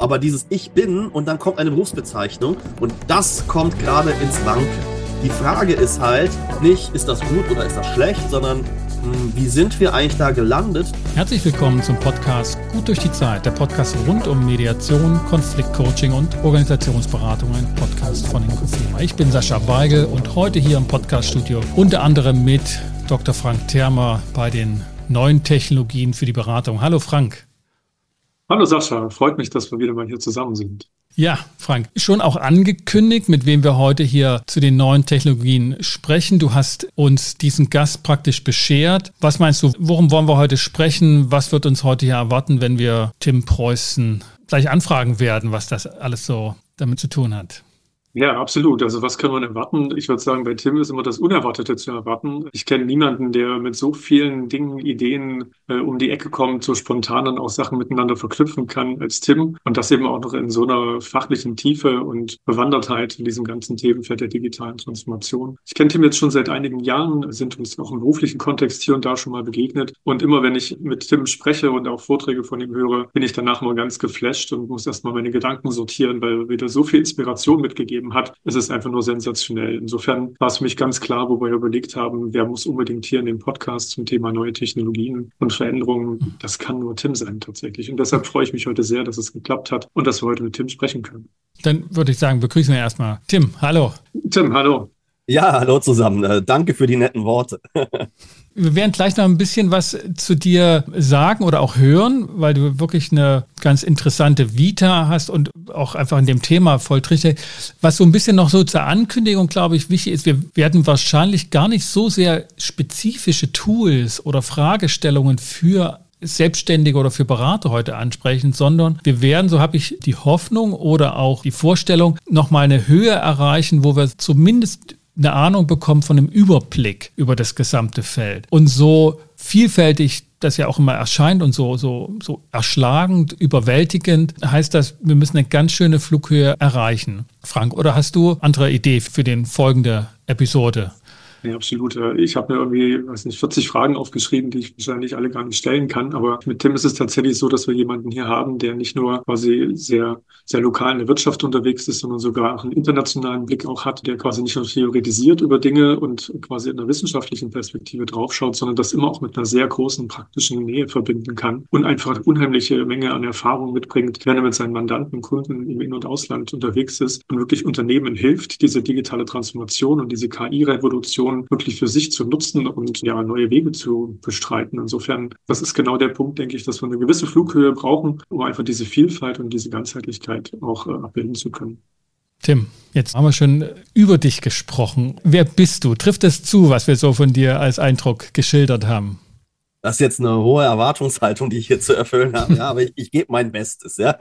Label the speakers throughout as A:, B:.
A: aber dieses Ich bin und dann kommt eine Berufsbezeichnung und das kommt gerade ins Wanken. Die Frage ist halt nicht, ist das gut oder ist das schlecht, sondern wie sind wir eigentlich da gelandet?
B: Herzlich willkommen zum Podcast Gut durch die Zeit, der Podcast rund um Mediation, Konfliktcoaching und Organisationsberatung, ein Podcast von Inkofima. Ich bin Sascha Weigel und heute hier im Podcaststudio unter anderem mit Dr. Frank Thermer bei den neuen Technologien für die Beratung. Hallo Frank.
C: Hallo Sascha, freut mich, dass wir wieder mal hier zusammen sind.
B: Ja, Frank, schon auch angekündigt, mit wem wir heute hier zu den neuen Technologien sprechen. Du hast uns diesen Gast praktisch beschert. Was meinst du, worum wollen wir heute sprechen? Was wird uns heute hier erwarten, wenn wir Tim Preußen gleich anfragen werden, was das alles so damit zu tun hat?
C: Ja, absolut. Also was kann man erwarten? Ich würde sagen, bei Tim ist immer das Unerwartete zu erwarten. Ich kenne niemanden, der mit so vielen Dingen, Ideen um die Ecke kommt, so spontan dann auch Sachen miteinander verknüpfen kann als Tim. Und das eben auch noch in so einer fachlichen Tiefe und Bewandertheit in diesem ganzen Themenfeld der digitalen Transformation. Ich kenne Tim jetzt schon seit einigen Jahren, sind uns auch im beruflichen Kontext hier und da schon mal begegnet. Und immer wenn ich mit Tim spreche und auch Vorträge von ihm höre, bin ich danach mal ganz geflasht und muss erstmal meine Gedanken sortieren, weil er wieder so viel Inspiration mitgegeben hat. Es ist einfach nur sensationell. Insofern war es für mich ganz klar, wo wir überlegt haben, wer muss unbedingt hier in den Podcast zum Thema neue Technologien und Veränderungen, das kann nur Tim sein tatsächlich. Und deshalb freue ich mich heute sehr, dass es geklappt hat und dass wir heute mit Tim sprechen können.
B: Dann würde ich sagen, begrüßen wir erstmal Tim. Hallo.
C: Tim, hallo.
A: Ja, hallo zusammen. Danke für die netten Worte.
B: Wir werden gleich noch ein bisschen was zu dir sagen oder auch hören, weil du wirklich eine ganz interessante Vita hast und auch einfach in dem Thema voll drin steckst. Was so ein bisschen noch so zur Ankündigung, glaube ich, wichtig ist, wir werden wahrscheinlich gar nicht so sehr spezifische Tools oder Fragestellungen für Selbstständige oder für Berater heute ansprechen, sondern wir werden, so habe ich die Hoffnung oder auch die Vorstellung, nochmal eine Höhe erreichen, wo wir zumindest eine Ahnung bekommen von einem Überblick über das gesamte Feld. Und so vielfältig das ja auch immer erscheint und so erschlagend, überwältigend, heißt das, wir müssen eine ganz schöne Flughöhe erreichen. Frank, oder hast du andere Idee für den folgende Episode?
C: Ja, absolut. Ich habe mir irgendwie, 40 Fragen aufgeschrieben, die ich wahrscheinlich alle gar nicht stellen kann. Aber mit Tim ist es tatsächlich so, dass wir jemanden hier haben, der nicht nur quasi sehr, sehr lokal in der Wirtschaft unterwegs ist, sondern sogar auch einen internationalen Blick auch hat, der quasi nicht nur theoretisiert über Dinge und quasi in einer wissenschaftlichen Perspektive draufschaut, sondern das immer auch mit einer sehr großen praktischen Nähe verbinden kann und einfach eine unheimliche Menge an Erfahrung mitbringt, wenn er mit seinen Mandanten, Kunden im In- und Ausland unterwegs ist und wirklich Unternehmen hilft, diese digitale Transformation und diese KI-Revolution wirklich für sich zu nutzen und ja neue Wege zu bestreiten. Insofern, das ist genau der Punkt, denke ich, dass wir eine gewisse Flughöhe brauchen, um einfach diese Vielfalt und diese Ganzheitlichkeit auch abbilden zu können.
B: Tim, jetzt haben wir schon über dich gesprochen. Wer bist du? Trifft es zu, was wir so von dir als Eindruck geschildert haben?
A: Das ist jetzt eine hohe Erwartungshaltung, die ich hier zu erfüllen habe, ja, aber ich gebe mein Bestes, ja.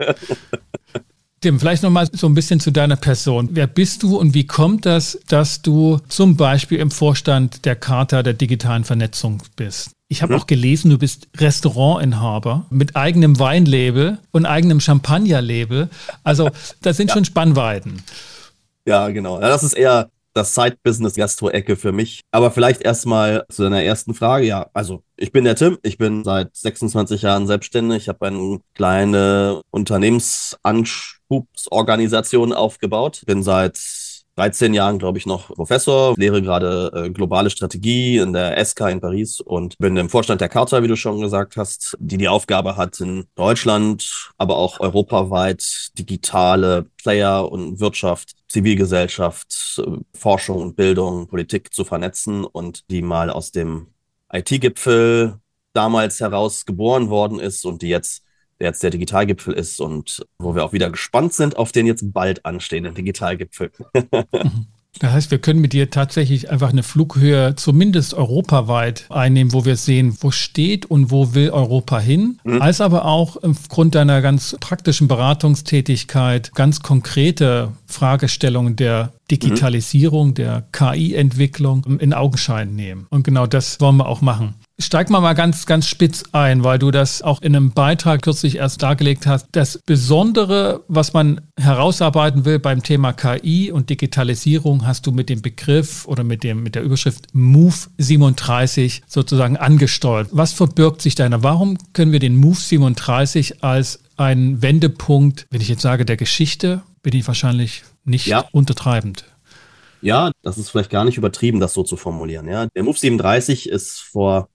B: Tim, vielleicht nochmal so ein bisschen zu deiner Person. Wer bist du und wie kommt das, dass du zum Beispiel im Vorstand der Charta der digitalen Vernetzung bist? Ich habe auch gelesen, du bist Restaurantinhaber mit eigenem Weinlabel und eigenem Champagnerlabel. Also das sind schon Spannweiten.
A: Ja, genau. Ja, das ist eher das Side-Business-Gastro-Ecke für mich. Aber vielleicht erstmal zu deiner ersten Frage. Ja, also ich bin der Tim. Ich bin seit 26 Jahren selbstständig. Ich habe eine kleine Unternehmensanschubsorganisation aufgebaut. Bin seit 13 Jahren, glaube ich, noch Professor, lehre gerade globale Strategie in der ESCA in Paris und bin im Vorstand der Charta, wie du schon gesagt hast, die Aufgabe hat, in Deutschland, aber auch europaweit digitale Player und Wirtschaft, Zivilgesellschaft, Forschung und Bildung, Politik zu vernetzen und die mal aus dem IT-Gipfel damals heraus geboren worden ist und die jetzt der Digitalgipfel ist und wo wir auch wieder gespannt sind auf den jetzt bald anstehenden Digitalgipfel.
B: Das heißt, wir können mit dir tatsächlich einfach eine Flughöhe zumindest europaweit einnehmen, wo wir sehen, wo steht und wo will Europa hin, als aber auch aufgrund deiner ganz praktischen Beratungstätigkeit ganz konkrete Fragestellungen der Digitalisierung, der KI-Entwicklung in Augenschein nehmen. Und genau das wollen wir auch machen. Steig mal ganz, ganz spitz ein, weil du das auch in einem Beitrag kürzlich erst dargelegt hast. Das Besondere, was man herausarbeiten will beim Thema KI und Digitalisierung, hast du mit dem Begriff oder mit der Überschrift Move 37 sozusagen angesteuert. Was verbirgt sich dahinter? Warum können wir den Move 37 als einen Wendepunkt, wenn ich jetzt sage, der Geschichte, bin ich wahrscheinlich nicht untertreibend?
A: Ja, das ist vielleicht gar nicht übertrieben, das so zu formulieren. Ja, der Move 37 ist vor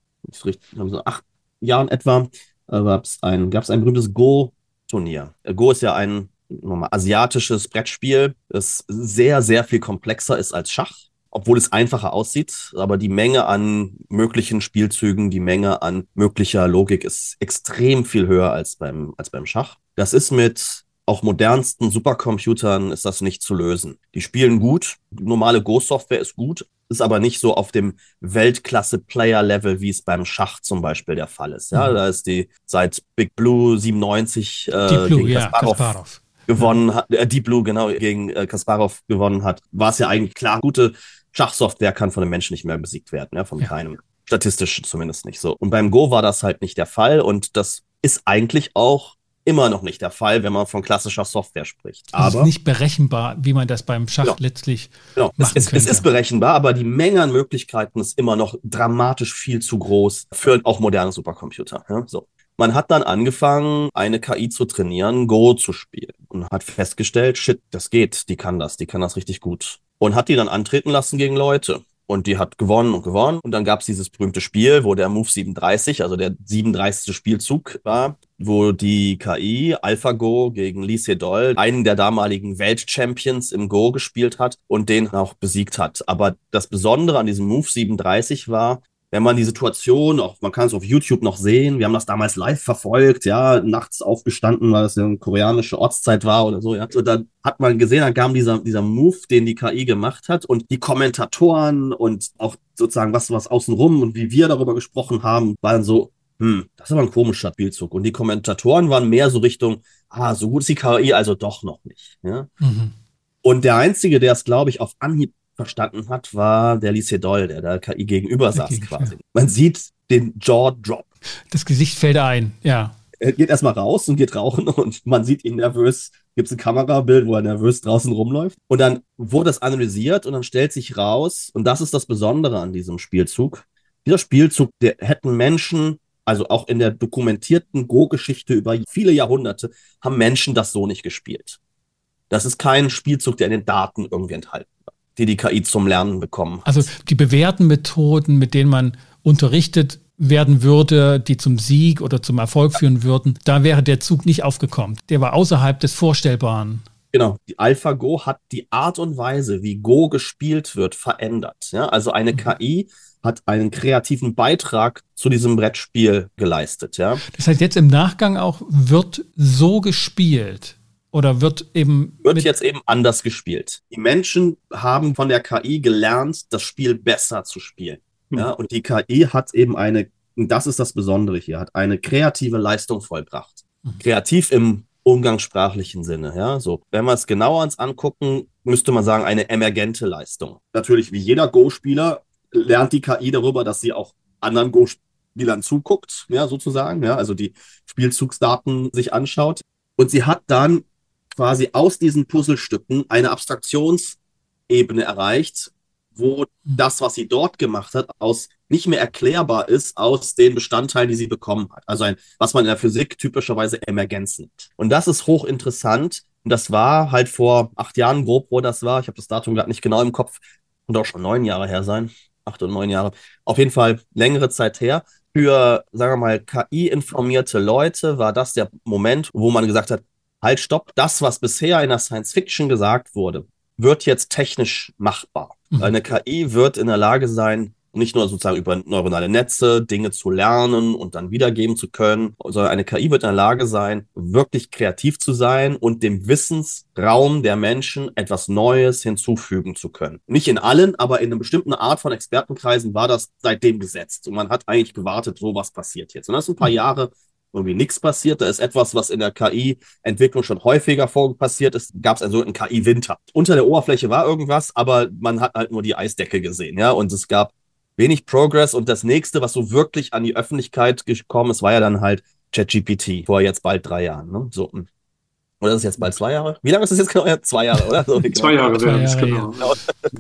A: so 8 Jahren etwa, gab es ein berühmtes Go-Turnier. Go ist ja ein asiatisches Brettspiel, das sehr, sehr viel komplexer ist als Schach, obwohl es einfacher aussieht. Aber die Menge an möglichen Spielzügen, die Menge an möglicher Logik ist extrem viel höher als beim Schach. Das ist mit auch modernsten Supercomputern ist das nicht zu lösen. Die spielen gut, normale Go-Software ist gut, ist aber nicht so auf dem Weltklasse-Player-Level, wie es beim Schach zum Beispiel der Fall ist. Ja, da ist die seit Big Blue 97 gegen Kasparov gewonnen hat, Deep Blue genau gegen Kasparov gewonnen hat, war es ja eigentlich klar, gute Schachsoftware kann von einem Menschen nicht mehr besiegt werden, ja, von keinem. Statistisch zumindest nicht so. Und beim Go war das halt nicht der Fall und das ist eigentlich auch immer noch nicht der Fall, wenn man von klassischer Software spricht.
B: Aber es ist nicht berechenbar, wie man das beim Schach letztlich machen könnte.
A: Es ist berechenbar, aber die Menge an Möglichkeiten ist immer noch dramatisch viel zu groß für auch moderne Supercomputer. Ja, so. Man hat dann angefangen, eine KI zu trainieren, Go zu spielen und hat festgestellt, shit, das geht, die kann das richtig gut. Und hat die dann antreten lassen gegen Leute. Und die hat gewonnen und gewonnen. Und dann gab es dieses berühmte Spiel, wo der Move 37, also der 37. Spielzug war, wo die KI AlphaGo gegen Lee Sedol, einen der damaligen Weltchampions im Go, gespielt hat und den auch besiegt hat. Aber das Besondere an diesem Move 37 war, wenn man die Situation, auch man kann es auf YouTube noch sehen, wir haben das damals live verfolgt, ja, nachts aufgestanden, weil es ja eine koreanische Ortszeit war oder so, ja. Und dann hat man gesehen, dann kam dieser Move, den die KI gemacht hat und die Kommentatoren und auch sozusagen was außenrum und wie wir darüber gesprochen haben, waren so, das ist aber ein komischer Spielzug. Und die Kommentatoren waren mehr so Richtung, so gut ist die KI also doch noch nicht, ja. Und der Einzige, der es, glaube ich, auf Anhieb verstanden hat, war der Lee Sedol, der KI gegenüber saß quasi. Man sieht den Jaw-Drop.
B: Das Gesicht fällt ein, ja.
A: Er geht erstmal raus und geht rauchen und man sieht ihn nervös. Gibt es ein Kamerabild, wo er nervös draußen rumläuft. Und dann wurde das analysiert und dann stellt sich raus, und das ist das Besondere an diesem Spielzug, dieser Spielzug, der hätten Menschen, also auch in der dokumentierten Go-Geschichte über viele Jahrhunderte, haben Menschen das so nicht gespielt. Das ist kein Spielzug, der in den Daten irgendwie enthalten war, die KI zum Lernen bekommen hat.
B: Also die bewährten Methoden, mit denen man unterrichtet werden würde, die zum Sieg oder zum Erfolg führen würden, da wäre der Zug nicht aufgekommen. Der war außerhalb des Vorstellbaren.
A: Genau, die AlphaGo hat die Art und Weise, wie Go gespielt wird, verändert. Ja, also eine KI hat einen kreativen Beitrag zu diesem Brettspiel geleistet. Ja.
B: Das heißt, jetzt im Nachgang auch wird so gespielt. Oder wird
A: jetzt eben anders gespielt. Die Menschen haben von der KI gelernt, das Spiel besser zu spielen. Ja, und die KI hat eben und das ist das Besondere hier, hat eine kreative Leistung vollbracht. Kreativ im umgangssprachlichen Sinne. Ja, so. Wenn wir es genauer uns angucken, müsste man sagen, eine emergente Leistung. Natürlich, wie jeder Go-Spieler lernt die KI darüber, dass sie auch anderen Go-Spielern zuguckt, ja, sozusagen. Ja, also die Spielzugsdaten sich anschaut. Und sie hat dann quasi aus diesen Puzzlestücken eine Abstraktionsebene erreicht, wo das, was sie dort gemacht hat, nicht mehr erklärbar ist aus den Bestandteilen, die sie bekommen hat. Also was man in der Physik typischerweise Emergenz nennt. Und das ist hochinteressant. Und das war halt vor 8 Jahren grob, wo das war. Ich habe das Datum gerade nicht genau im Kopf. Und auch schon 9 Jahre her sein. 8 oder 9 Jahre. Auf jeden Fall längere Zeit her. Für, sagen wir mal, KI-informierte Leute war das der Moment, wo man gesagt hat, halt, stopp, das, was bisher in der Science-Fiction gesagt wurde, wird jetzt technisch machbar. Eine KI wird in der Lage sein, nicht nur sozusagen über neuronale Netze Dinge zu lernen und dann wiedergeben zu können, sondern eine KI wird in der Lage sein, wirklich kreativ zu sein und dem Wissensraum der Menschen etwas Neues hinzufügen zu können. Nicht in allen, aber in einer bestimmten Art von Expertenkreisen war das seitdem gesetzt. Und man hat eigentlich gewartet, so was passiert jetzt. Und das ist ein paar Jahre irgendwie nichts passiert. Da ist etwas, was in der KI-Entwicklung schon häufiger passiert ist, gab es einen sogenannten KI-Winter. Unter der Oberfläche war irgendwas, aber man hat halt nur die Eisdecke gesehen, ja, und es gab wenig Progress und das nächste, was so wirklich an die Öffentlichkeit gekommen ist, war ja dann halt ChatGPT vor jetzt bald 3 Jahren, ne? So. Oder ist es jetzt bald 2 Jahre? Wie lange ist es jetzt genau? Ja, 2 Jahre, oder? So, genau.
C: 2 Jahre werden es,
B: Jahre,
C: genau.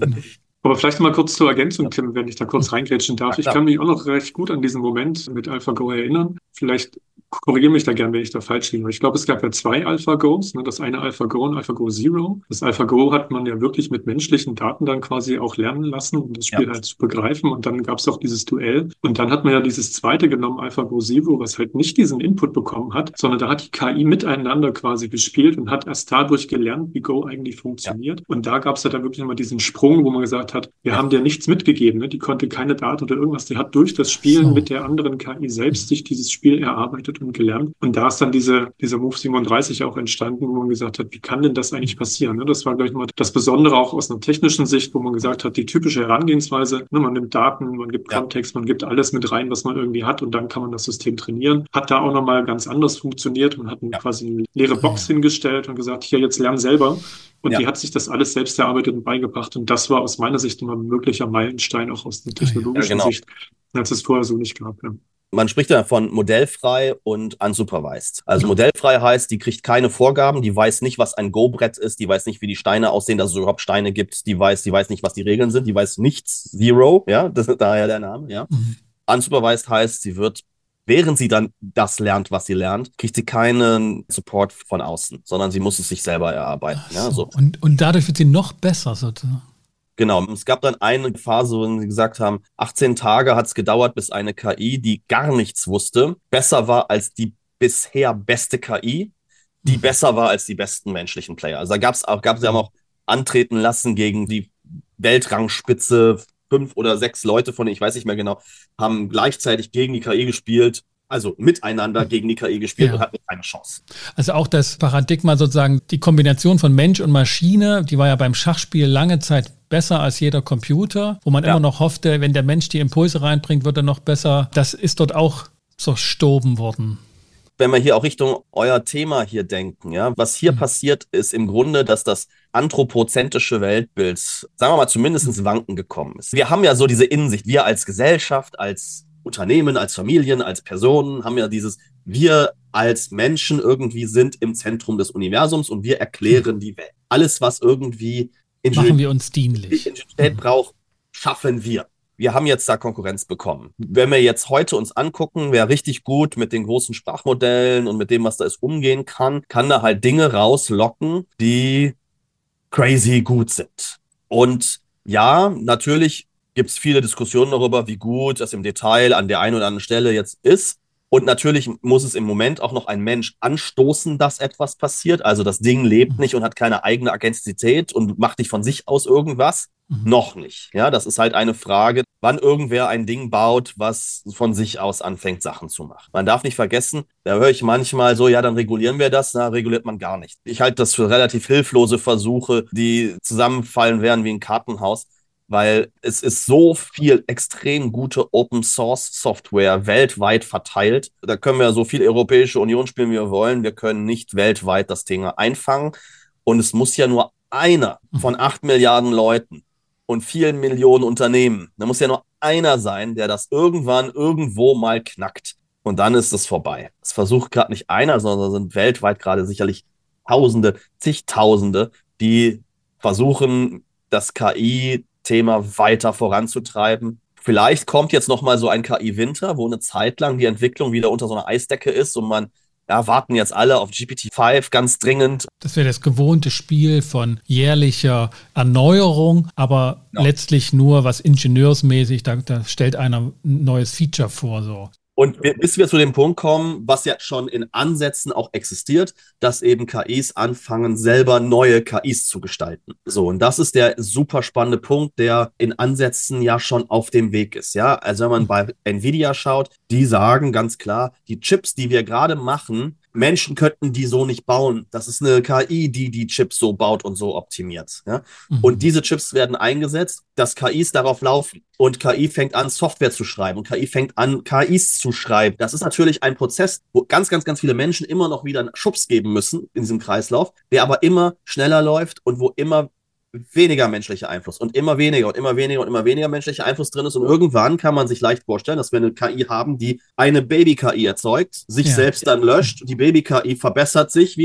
C: Aber vielleicht mal kurz zur Ergänzung, Tim, wenn ich da kurz reingrätschen darf. Ich kann mich auch noch recht gut an diesen Moment mit AlphaGo erinnern. Vielleicht korrigiere mich da gern, wenn ich da falsch liege. Ich glaube, es gab ja 2 AlphaGos, ne? Das eine AlphaGo und AlphaGo Zero. Das AlphaGo hat man ja wirklich mit menschlichen Daten dann quasi auch lernen lassen, um das Spiel halt zu begreifen. Und dann gab es auch dieses Duell. Und dann hat man ja dieses zweite genommen, AlphaGo Zero, was halt nicht diesen Input bekommen hat, sondern da hat die KI miteinander quasi gespielt und hat erst dadurch gelernt, wie Go eigentlich funktioniert. Und da gab es ja dann wirklich nochmal diesen Sprung, wo man gesagt hat, wir haben dir nichts mitgegeben, ne? Die konnte keine Daten oder irgendwas. Die hat durch das Spielen mit der anderen KI selbst sich dieses Spiel erarbeitet und gelernt. Und da ist dann dieser Move 37 auch entstanden, wo man gesagt hat, wie kann denn das eigentlich passieren? Ne? Das war, glaube ich, mal das Besondere auch aus einer technischen Sicht, wo man gesagt hat, die typische Herangehensweise, ne, man nimmt Daten, man gibt Kontext, man gibt alles mit rein, was man irgendwie hat und dann kann man das System trainieren. Hat da auch nochmal ganz anders funktioniert und hat quasi eine leere Box hingestellt und gesagt, hier, jetzt lern selber. Und die hat sich das alles selbst erarbeitet und beigebracht. Und das war aus meiner Sicht immer ein möglicher Meilenstein, auch aus der technologischen Sicht, als es vorher so nicht gab. Ja.
A: Man spricht ja von modellfrei und unsupervised. Also modellfrei heißt, die kriegt keine Vorgaben, die weiß nicht, was ein Go-Brett ist, die weiß nicht, wie die Steine aussehen, dass es überhaupt Steine gibt, die weiß nicht, was die Regeln sind, die weiß nichts, Zero, ja, das ist daher der Name, ja. Unsupervised heißt, sie wird, während sie dann das lernt, was sie lernt, kriegt sie keinen Support von außen, sondern sie muss es sich selber erarbeiten. Ja, so.
B: Und dadurch wird sie noch besser sozusagen.
A: Genau, es gab dann eine Phase, wo sie gesagt haben, 18 Tage hat es gedauert, bis eine KI, die gar nichts wusste, besser war als die bisher beste KI, die besser war als die besten menschlichen Player. Also da gab es auch antreten lassen gegen die Weltrangspitze, 5 oder 6 Leute von denen, ich weiß nicht mehr genau, haben gleichzeitig gegen die KI gespielt, also miteinander gegen die KI gespielt und hatten keine Chance.
B: Also auch das Paradigma sozusagen, die Kombination von Mensch und Maschine, die war ja beim Schachspiel lange Zeit besser als jeder Computer, wo man immer noch hoffte, wenn der Mensch die Impulse reinbringt, wird er noch besser. Das ist dort auch zerstoben worden.
A: Wenn wir hier auch Richtung euer Thema hier denken, ja, was hier passiert, ist im Grunde, dass das anthropozentrische Weltbild, sagen wir mal, zumindest ins Wanken gekommen ist. Wir haben ja so diese Innensicht, wir als Gesellschaft, als Unternehmen, als Familien, als Personen haben ja dieses, wir als Menschen irgendwie sind im Zentrum des Universums und wir erklären die Welt. Alles, was irgendwie
B: machen wir uns dienlich.
A: Ingenieurwelt braucht, schaffen wir. Wir haben jetzt da Konkurrenz bekommen. Wenn wir jetzt heute uns angucken, wer richtig gut mit den großen Sprachmodellen und mit dem, was da ist, umgehen kann da halt Dinge rauslocken, die crazy gut sind. Und ja, natürlich gibt es viele Diskussionen darüber, wie gut das im Detail an der einen oder anderen Stelle jetzt ist. Und natürlich muss es im Moment auch noch ein Mensch anstoßen, dass etwas passiert. Also das Ding lebt nicht und hat keine eigene Agentizität und macht nicht von sich aus irgendwas. Noch nicht. Ja, das ist halt eine Frage, wann irgendwer ein Ding baut, was von sich aus anfängt, Sachen zu machen. Man darf nicht vergessen, da höre ich manchmal so, ja, dann regulieren wir das. Na, reguliert man gar nicht. Ich halte das für relativ hilflose Versuche, die zusammenfallen werden wie ein Kartenhaus. Weil es ist so viel extrem gute Open-Source-Software weltweit verteilt. Da können wir so viel Europäische Union spielen, wie wir wollen. Wir können nicht weltweit das Thema einfangen. Und es muss ja nur einer von 8 Milliarden Leuten und vielen Millionen Unternehmen, da muss ja nur einer sein, der das irgendwann irgendwo mal knackt. Und dann ist es vorbei. Es versucht gerade nicht einer, sondern sind weltweit gerade sicherlich Tausende, zigtausende, die versuchen, das KI-Thema weiter voranzutreiben. Vielleicht kommt jetzt nochmal so ein KI-Winter, wo eine Zeit lang die Entwicklung wieder unter so einer Eisdecke ist und man, ja, warten jetzt alle auf GPT-5 ganz dringend.
B: Das wäre das gewohnte Spiel von jährlicher Erneuerung, aber letztlich nur was ingenieursmäßig, da stellt einer ein neues Feature vor, so.
A: Und bis wir zu dem Punkt kommen, was ja schon in Ansätzen auch existiert, dass eben KIs anfangen, selber neue KIs zu gestalten. So, und das ist der super spannende Punkt, der in Ansätzen ja schon auf dem Weg ist. Ja, also wenn man bei Nvidia schaut, die sagen ganz klar, die Chips, die wir gerade machen, Menschen könnten die so nicht bauen. Das ist eine KI, die die Chips so baut und so optimiert. Ja? Und diese Chips werden eingesetzt, dass KIs darauf laufen. Und KI fängt an, Software zu schreiben. Und KI fängt an, KIs zu schreiben. Das ist natürlich ein Prozess, wo ganz, ganz, ganz viele Menschen immer noch wieder einen Schubs geben müssen in diesem Kreislauf, der aber immer schneller läuft und wo immer weniger menschlicher Einfluss und immer weniger und immer weniger und immer weniger menschlicher Einfluss drin ist. Und irgendwann kann man sich leicht vorstellen, dass wir eine KI haben, die eine Baby-KI erzeugt, sich selbst dann löscht. Die Baby-KI verbessert sich,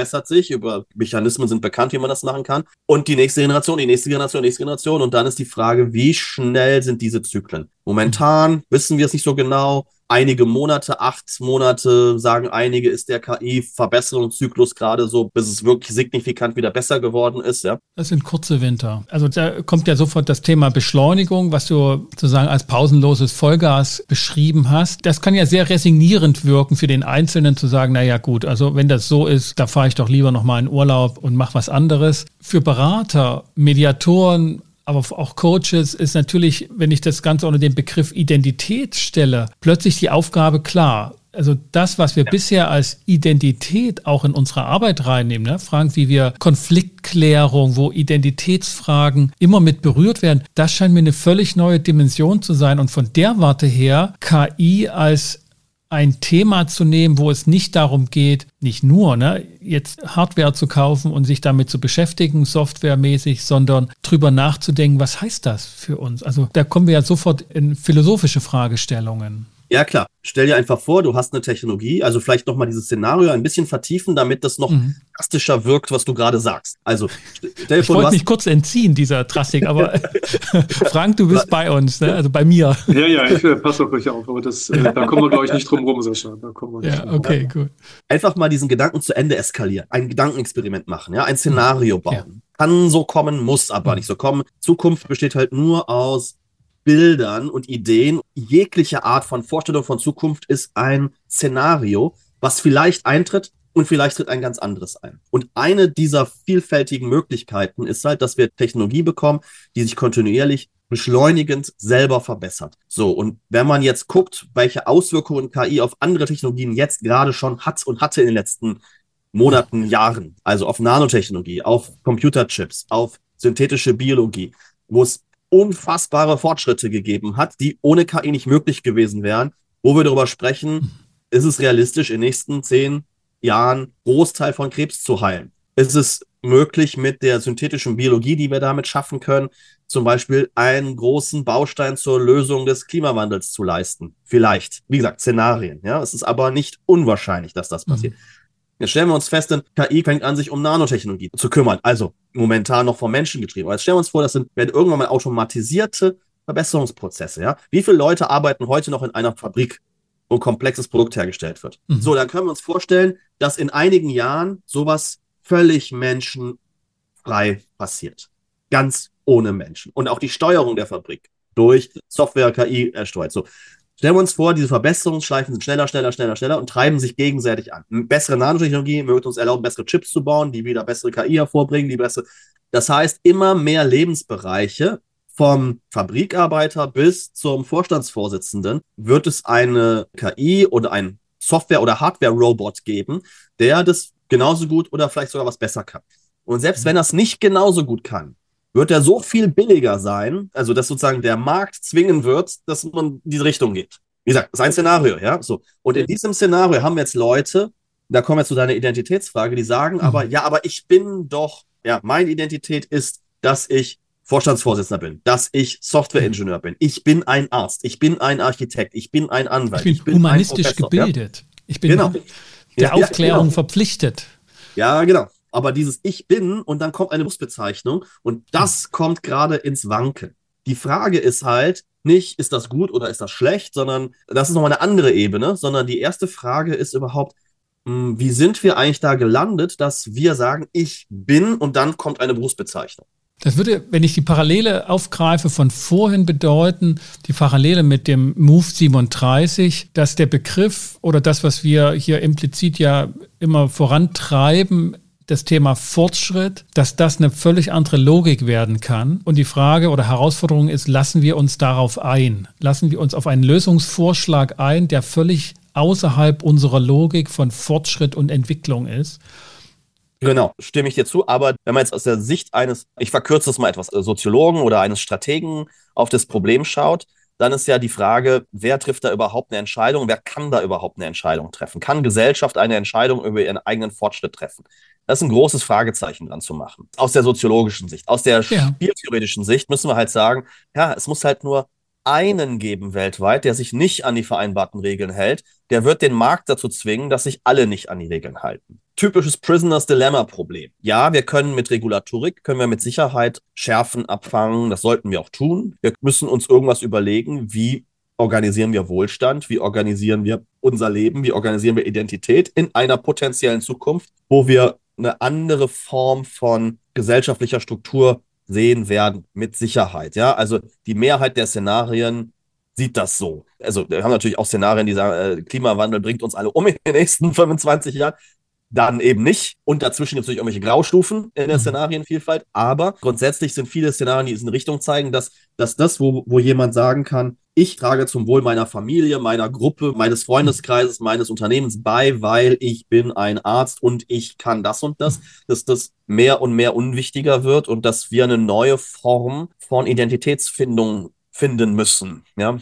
A: über Mechanismen sind bekannt, wie man das machen kann. Und die nächste Generation, die nächste Generation, die nächste Generation. Und dann ist die Frage, wie schnell sind diese Zyklen? Momentan wissen wir es nicht so genau. Einige Monate, 8 Monate, sagen einige, ist der KI-Verbesserungszyklus gerade so, bis es wirklich signifikant wieder besser geworden ist. Ja.
B: Das sind kurze Winter. Also da kommt ja sofort das Thema Beschleunigung, was du sozusagen als pausenloses Vollgas beschrieben hast. Das kann ja sehr resignierend wirken für den Einzelnen zu sagen, naja gut, also wenn das so ist, da fahre ich doch lieber nochmal in Urlaub und mache was anderes. Für Berater, Mediatoren, aber auch Coaches ist natürlich, wenn ich das Ganze unter den Begriff Identität stelle, plötzlich die Aufgabe klar. Also das, was wir bisher als Identität auch in unsere Arbeit reinnehmen, ne? Fragen, wie wir Konfliktklärung, wo Identitätsfragen immer mit berührt werden, das scheint mir eine völlig neue Dimension zu sein. Und von der Warte her, KI als ein Thema zu nehmen, wo es nicht darum geht, nicht nur jetzt Hardware zu kaufen und sich damit zu beschäftigen, softwaremäßig, sondern drüber nachzudenken, was heißt das für uns? Also da kommen wir ja sofort in philosophische Fragestellungen.
A: Ja, klar. Stell dir einfach vor, du hast eine Technologie, also vielleicht nochmal dieses Szenario ein bisschen vertiefen, damit das noch drastischer wirkt, was du gerade sagst. Also, stell dir vor,
B: ich wollte mich kurz entziehen, dieser Drastik, aber Frank, du bist bei uns, ne? Also bei mir.
C: Ja, ich passe auf euch auf, aber da kommen wir, glaube ich, nicht drum rum, Sascha. Da kommen wir nicht drum.
B: Okay, gut.
A: Einfach mal diesen Gedanken zu Ende eskalieren, ein Gedankenexperiment machen, ja, ein Szenario bauen. Ja. Kann so kommen, muss aber nicht so kommen. Zukunft besteht halt nur aus Bildern und Ideen. Jegliche Art von Vorstellung von Zukunft ist ein Szenario, was vielleicht eintritt und vielleicht tritt ein ganz anderes ein. Und eine dieser vielfältigen Möglichkeiten ist halt, dass wir Technologie bekommen, die sich kontinuierlich beschleunigend selber verbessert. So, und wenn man jetzt guckt, welche Auswirkungen KI auf andere Technologien jetzt gerade schon hat und hatte in den letzten Monaten, Jahren, also auf Nanotechnologie, auf Computerchips, auf synthetische Biologie, wo es unfassbare Fortschritte gegeben hat, die ohne KI nicht möglich gewesen wären, wo wir darüber sprechen, ist es realistisch, in den nächsten 10 Jahren Großteil von Krebs zu heilen? Ist es möglich, mit der synthetischen Biologie, die wir damit schaffen können, zum Beispiel einen großen Baustein zur Lösung des Klimawandels zu leisten? Vielleicht. Wie gesagt, Szenarien. Ja, es ist aber nicht unwahrscheinlich, dass das passiert. Jetzt stellen wir uns fest, denn KI fängt an, sich um Nanotechnologie zu kümmern. Also momentan noch vom Menschen getrieben. Aber jetzt stellen wir uns vor, das werden irgendwann mal automatisierte Verbesserungsprozesse. Ja? Wie viele Leute arbeiten heute noch in einer Fabrik, wo ein komplexes Produkt hergestellt wird? So, dann können wir uns vorstellen, dass in einigen Jahren sowas völlig menschenfrei passiert. Ganz ohne Menschen. Und auch die Steuerung der Fabrik durch Software, KI ersteuert. So. Stellen wir uns vor, diese Verbesserungsschleifen sind schneller und treiben sich gegenseitig an. Bessere Nanotechnologie wird uns erlauben, bessere Chips zu bauen, die wieder bessere KI hervorbringen, Das heißt, immer mehr Lebensbereiche vom Fabrikarbeiter bis zum Vorstandsvorsitzenden wird es eine KI oder ein Software- oder Hardware-Robot geben, der das genauso gut oder vielleicht sogar was besser kann. Und selbst wenn er es nicht genauso gut kann, wird er so viel billiger sein, also dass sozusagen der Markt zwingen wird, dass man in diese Richtung geht. Wie gesagt, das ist ein Szenario, ja, so. Und in diesem Szenario haben wir jetzt Leute, da kommen wir zu deiner Identitätsfrage, die sagen aber ich bin doch, meine Identität ist, dass ich Vorstandsvorsitzender bin, dass ich Softwareingenieur bin, ich bin ein Arzt, ich bin ein Architekt, ich bin ein Anwalt.
B: Ich bin humanistisch gebildet. Ja? Ich bin der Aufklärung verpflichtet.
A: Ja, genau. Aber dieses Ich bin und dann kommt eine Berufsbezeichnung und das kommt gerade ins Wanken. Die Frage ist halt nicht, ist das gut oder ist das schlecht, sondern das ist nochmal eine andere Ebene, sondern die erste Frage ist überhaupt, wie sind wir eigentlich da gelandet, dass wir sagen, ich bin und dann kommt eine Berufsbezeichnung.
B: Das würde, wenn ich die Parallele aufgreife, von vorhin bedeuten, die Parallele mit dem Move 37, dass der Begriff oder das, was wir hier implizit ja immer vorantreiben, das Thema Fortschritt, dass das eine völlig andere Logik werden kann. Und die Frage oder Herausforderung ist, lassen wir uns darauf ein? Lassen wir uns auf einen Lösungsvorschlag ein, der völlig außerhalb unserer Logik von Fortschritt und Entwicklung ist.
A: Genau, stimme ich dir zu. Aber wenn man jetzt aus der Sicht eines, ich verkürze es mal etwas, Soziologen oder eines Strategen auf das Problem schaut, dann ist ja die Frage, wer trifft da überhaupt eine Entscheidung? Wer kann da überhaupt eine Entscheidung treffen? Kann Gesellschaft eine Entscheidung über ihren eigenen Fortschritt treffen? Das ist ein großes Fragezeichen dran zu machen. Aus der soziologischen Sicht. Aus der spieltheoretischen Sicht müssen wir halt sagen, ja, es muss halt nur einen geben weltweit, der sich nicht an die vereinbarten Regeln hält. Der wird den Markt dazu zwingen, dass sich alle nicht an die Regeln halten. Typisches Prisoners Dilemma-Problem. Ja, wir können mit Regulatorik, können wir mit Sicherheit Schärfen abfangen. Das sollten wir auch tun. Wir müssen uns irgendwas überlegen, wie organisieren wir Wohlstand, wie organisieren wir unser Leben, wie organisieren wir Identität in einer potenziellen Zukunft, wo wir eine andere Form von gesellschaftlicher Struktur sehen werden, mit Sicherheit. Ja, also die Mehrheit der Szenarien sieht das so. Also wir haben natürlich auch Szenarien, die sagen, Klimawandel bringt uns alle um in den nächsten 25 Jahren. Dann eben nicht. Und dazwischen gibt es natürlich irgendwelche Graustufen in der Szenarienvielfalt. Aber grundsätzlich sind viele Szenarien, die in Richtung zeigen, dass das, wo jemand sagen kann, ich trage zum Wohl meiner Familie, meiner Gruppe, meines Freundeskreises, meines Unternehmens bei, weil ich bin ein Arzt und ich kann das und das, dass das mehr und mehr unwichtiger wird und dass wir eine neue Form von Identitätsfindung finden müssen. Ja.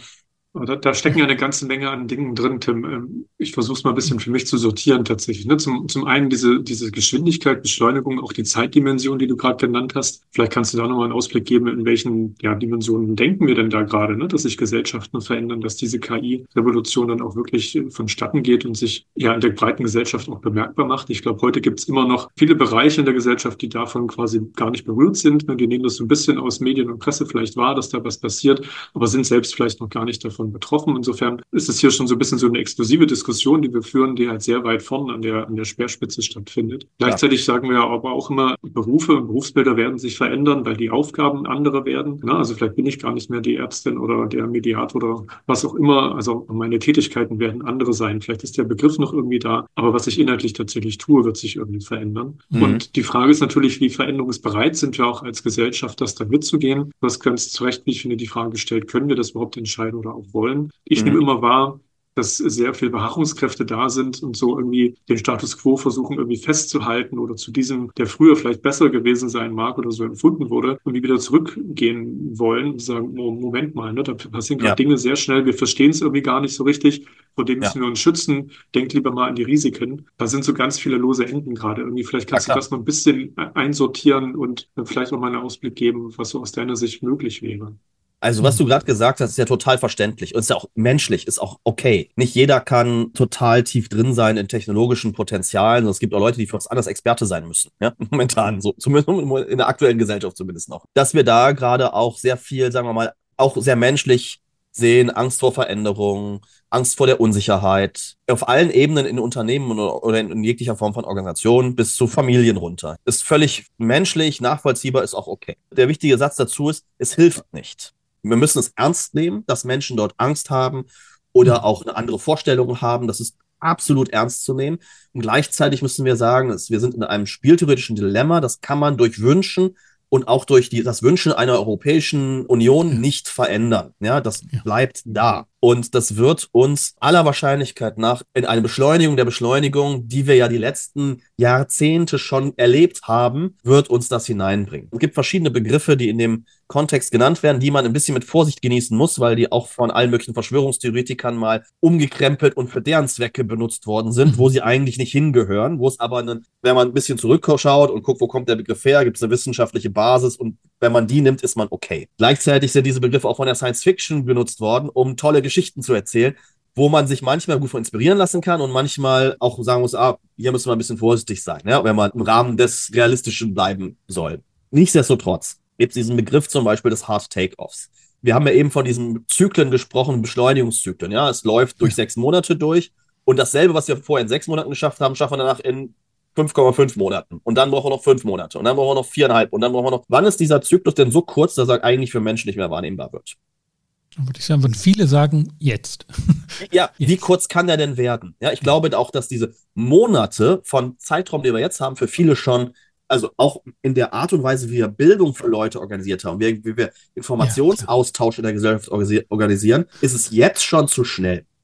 C: Da stecken ja eine ganze Menge an Dingen drin, Tim. Ich versuche es mal ein bisschen für mich zu sortieren tatsächlich. Ne? Zum einen diese Geschwindigkeit, Beschleunigung, auch die Zeitdimension, die du gerade genannt hast. Vielleicht kannst du da nochmal einen Ausblick geben, in welchen Dimensionen denken wir denn da gerade, ne? Dass sich Gesellschaften verändern, dass diese KI-Revolution dann auch wirklich vonstatten geht und sich in der breiten Gesellschaft auch bemerkbar macht. Ich glaube, heute gibt es immer noch viele Bereiche in der Gesellschaft, die davon quasi gar nicht berührt sind. Die nehmen das so ein bisschen aus Medien und Presse vielleicht wahr, dass da was passiert, aber sind selbst vielleicht noch gar nicht davon betroffen. Insofern ist es hier schon so ein bisschen so eine exklusive Diskussion, die wir führen, die halt sehr weit vorne an der Speerspitze stattfindet. Gleichzeitig sagen wir aber auch immer, Berufe und Berufsbilder werden sich verändern, weil die Aufgaben andere werden. Also vielleicht bin ich gar nicht mehr die Ärztin oder der Mediator oder was auch immer. Also meine Tätigkeiten werden andere sein. Vielleicht ist der Begriff noch irgendwie da, aber was ich inhaltlich tatsächlich tue, wird sich irgendwie verändern. Und die Frage ist natürlich, wie veränderungsbereit sind wir auch als Gesellschaft, das da mitzugehen? Du hast ganz zu Recht, wie ich finde, die Frage gestellt, können wir das überhaupt entscheiden oder auch wollen? Ich nehme immer wahr, dass sehr viele Beharrungskräfte da sind und so irgendwie den Status quo versuchen irgendwie festzuhalten oder zu diesem, der früher vielleicht besser gewesen sein mag oder so empfunden wurde, irgendwie wieder zurückgehen wollen und sagen, oh, Moment mal, ne, da passieren gerade Dinge sehr schnell, wir verstehen es irgendwie gar nicht so richtig, vor dem müssen wir uns schützen, denkt lieber mal an die Risiken. Da sind so ganz viele lose Enden gerade. Irgendwie vielleicht kannst du das mal ein bisschen einsortieren und vielleicht noch mal einen Ausblick geben, was so aus deiner Sicht möglich wäre.
A: Also was du gerade gesagt hast, ist ja total verständlich und ist ja auch menschlich, ist auch okay. Nicht jeder kann total tief drin sein in technologischen Potenzialen. Es gibt auch Leute, die für was anderes Experte sein müssen. Ja, momentan, so zumindest in der aktuellen Gesellschaft zumindest noch. Dass wir da gerade auch sehr viel, sagen wir mal, auch sehr menschlich sehen, Angst vor Veränderung, Angst vor der Unsicherheit, auf allen Ebenen in Unternehmen oder in jeglicher Form von Organisation bis zu Familien runter. Ist völlig menschlich, nachvollziehbar, ist auch okay. Der wichtige Satz dazu ist, es hilft nicht. Wir müssen es ernst nehmen, dass Menschen dort Angst haben oder auch eine andere Vorstellung haben. Das ist absolut ernst zu nehmen. Und gleichzeitig müssen wir sagen, wir sind in einem spieltheoretischen Dilemma. Das kann man durch Wünschen und auch durch das Wünschen einer Europäischen Union nicht verändern. Ja, das bleibt da. Und das wird uns aller Wahrscheinlichkeit nach in eine Beschleunigung der Beschleunigung, die wir ja die letzten Jahrzehnte schon erlebt haben, wird uns das hineinbringen. Es gibt verschiedene Begriffe, die in dem Kontext genannt werden, die man ein bisschen mit Vorsicht genießen muss, weil die auch von allen möglichen Verschwörungstheoretikern mal umgekrempelt und für deren Zwecke benutzt worden sind, wo sie eigentlich nicht hingehören, wo es aber, wenn man ein bisschen zurückschaut und guckt, wo kommt der Begriff her, gibt es eine wissenschaftliche Basis und wenn man die nimmt, ist man okay. Gleichzeitig sind diese Begriffe auch von der Science Fiction benutzt worden, um tolle Geschichten zu erzählen, wo man sich manchmal gut von inspirieren lassen kann und manchmal auch sagen muss, hier müssen wir ein bisschen vorsichtig sein, ja, wenn man im Rahmen des Realistischen bleiben soll. Nichtsdestotrotz gibt es diesen Begriff zum Beispiel des Hard Take-Offs. Wir haben ja eben von diesen Zyklen gesprochen, Beschleunigungszyklen. Ja, es läuft durch 6 Monate durch und dasselbe, was wir vorher in 6 Monaten geschafft haben, schaffen wir danach in 5,5 Monaten. Und dann brauchen wir noch 5 Monate. Und dann brauchen wir noch 4,5. Und dann brauchen wir noch. Wann ist dieser Zyklus denn so kurz, dass er eigentlich für Menschen nicht mehr wahrnehmbar wird?
B: Dann würde ich sagen, würden viele sagen, jetzt.
A: Ja, jetzt. Wie kurz kann der denn werden? Ja, ich glaube auch, dass diese Monate von Zeitraum, den wir jetzt haben, für viele schon, also auch in der Art und Weise, wie wir Bildung für Leute organisiert haben, wie wir Informationsaustausch in der Gesellschaft organisieren, ist es jetzt schon zu schnell.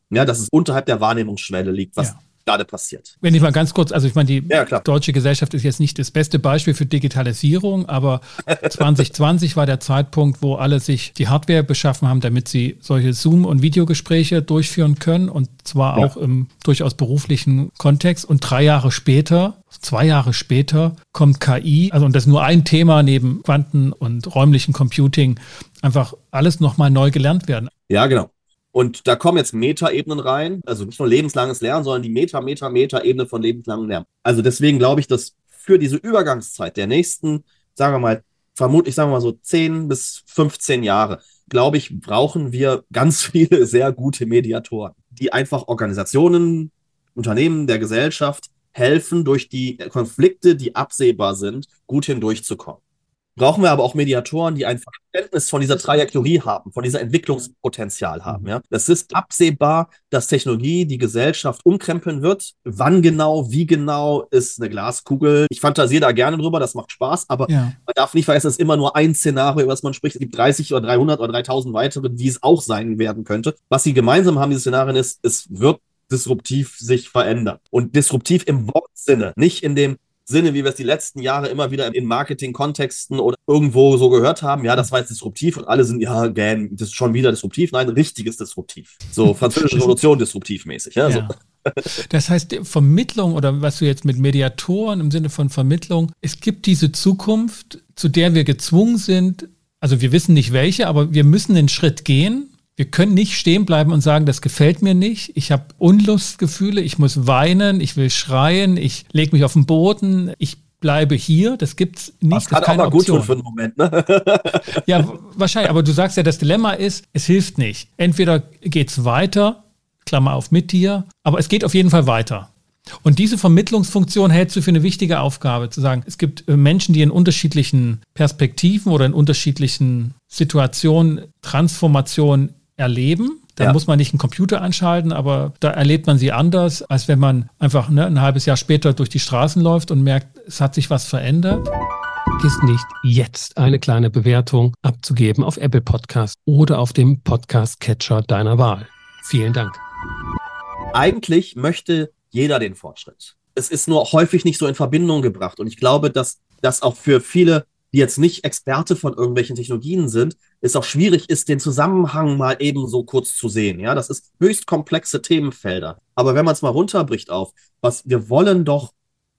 A: Ja, dass es unterhalb der Wahrnehmungsschwelle liegt, was gerade passiert.
B: Wenn ich mal ganz kurz, also ich meine, die
A: klar.
B: deutsche Gesellschaft ist jetzt nicht das beste Beispiel für Digitalisierung, aber 2020 war der Zeitpunkt, wo alle sich die Hardware beschaffen haben, damit sie solche Zoom- und Videogespräche durchführen können, und zwar auch im durchaus beruflichen Kontext. Und 2 Jahre später kommt KI, also und das ist nur ein Thema neben Quanten- und räumlichen Computing, einfach alles nochmal neu gelernt werden.
A: Ja, genau. Und da kommen jetzt Meta-Ebenen rein, also nicht nur lebenslanges Lernen, sondern die Meta-Ebene von lebenslangem Lernen. Also deswegen glaube ich, dass für diese Übergangszeit der nächsten, sagen wir mal, vermutlich, sagen wir mal so 10 bis 15 Jahre, glaube ich, brauchen wir ganz viele sehr gute Mediatoren, die einfach Organisationen, Unternehmen, der Gesellschaft helfen, durch die Konflikte, die absehbar sind, gut hindurchzukommen. Brauchen wir aber auch Mediatoren, die ein Verständnis von dieser Trajektorie haben, von dieser Entwicklungspotenzial haben. Ja? Das ist absehbar, dass Technologie die Gesellschaft umkrempeln wird. Wann genau, wie genau, ist eine Glaskugel. Ich fantasiere da gerne drüber, das macht Spaß, aber man darf nicht vergessen, es ist immer nur ein Szenario, über das man spricht. Es gibt 30 oder 300 oder 3000 weitere, die es auch sein werden könnte. Was sie gemeinsam haben, diese Szenarien, ist, es wird disruptiv sich verändern. Und disruptiv im Wortsinne, nicht in dem Sinne, wie wir es die letzten Jahre immer wieder in Marketing-Kontexten oder irgendwo so gehört haben. Ja, das war jetzt disruptiv und alle sind, ja, das ist schon wieder disruptiv. Nein, richtiges Disruptiv. So französische Revolution disruptivmäßig. Ja,
B: ja.
A: So.
B: Das heißt, Vermittlung oder was du jetzt mit Mediatoren im Sinne von Vermittlung, es gibt diese Zukunft, zu der wir gezwungen sind, also wir wissen nicht welche, aber wir müssen den Schritt gehen. Wir können nicht stehen bleiben und sagen, das gefällt mir nicht. Ich habe Unlustgefühle, ich muss weinen, ich will schreien, ich lege mich auf den Boden, ich bleibe hier. Das gibt's nicht.
A: Das kann auch mal gut tun für einen Moment, ne?
B: Ja, wahrscheinlich. Aber du sagst ja, das Dilemma ist, es hilft nicht. Entweder geht's weiter, Klammer auf mit dir, aber es geht auf jeden Fall weiter. Und diese Vermittlungsfunktion hältst du für eine wichtige Aufgabe, zu sagen, es gibt Menschen, die in unterschiedlichen Perspektiven oder in unterschiedlichen Situationen Transformation erleben. Da muss man nicht einen Computer anschalten, aber da erlebt man sie anders, als wenn man einfach ein halbes Jahr später durch die Straßen läuft und merkt, es hat sich was verändert.
D: Vergiss nicht, jetzt eine kleine Bewertung abzugeben auf Apple Podcast oder auf dem Podcast-Catcher deiner Wahl. Vielen Dank.
A: Eigentlich möchte jeder den Fortschritt. Es ist nur häufig nicht so in Verbindung gebracht. Und ich glaube, dass das auch für viele, die jetzt nicht Experte von irgendwelchen Technologien sind, es auch schwierig ist, den Zusammenhang mal eben so kurz zu sehen. Ja, das ist höchst komplexe Themenfelder. Aber wenn man es mal runterbricht auf, wir wollen doch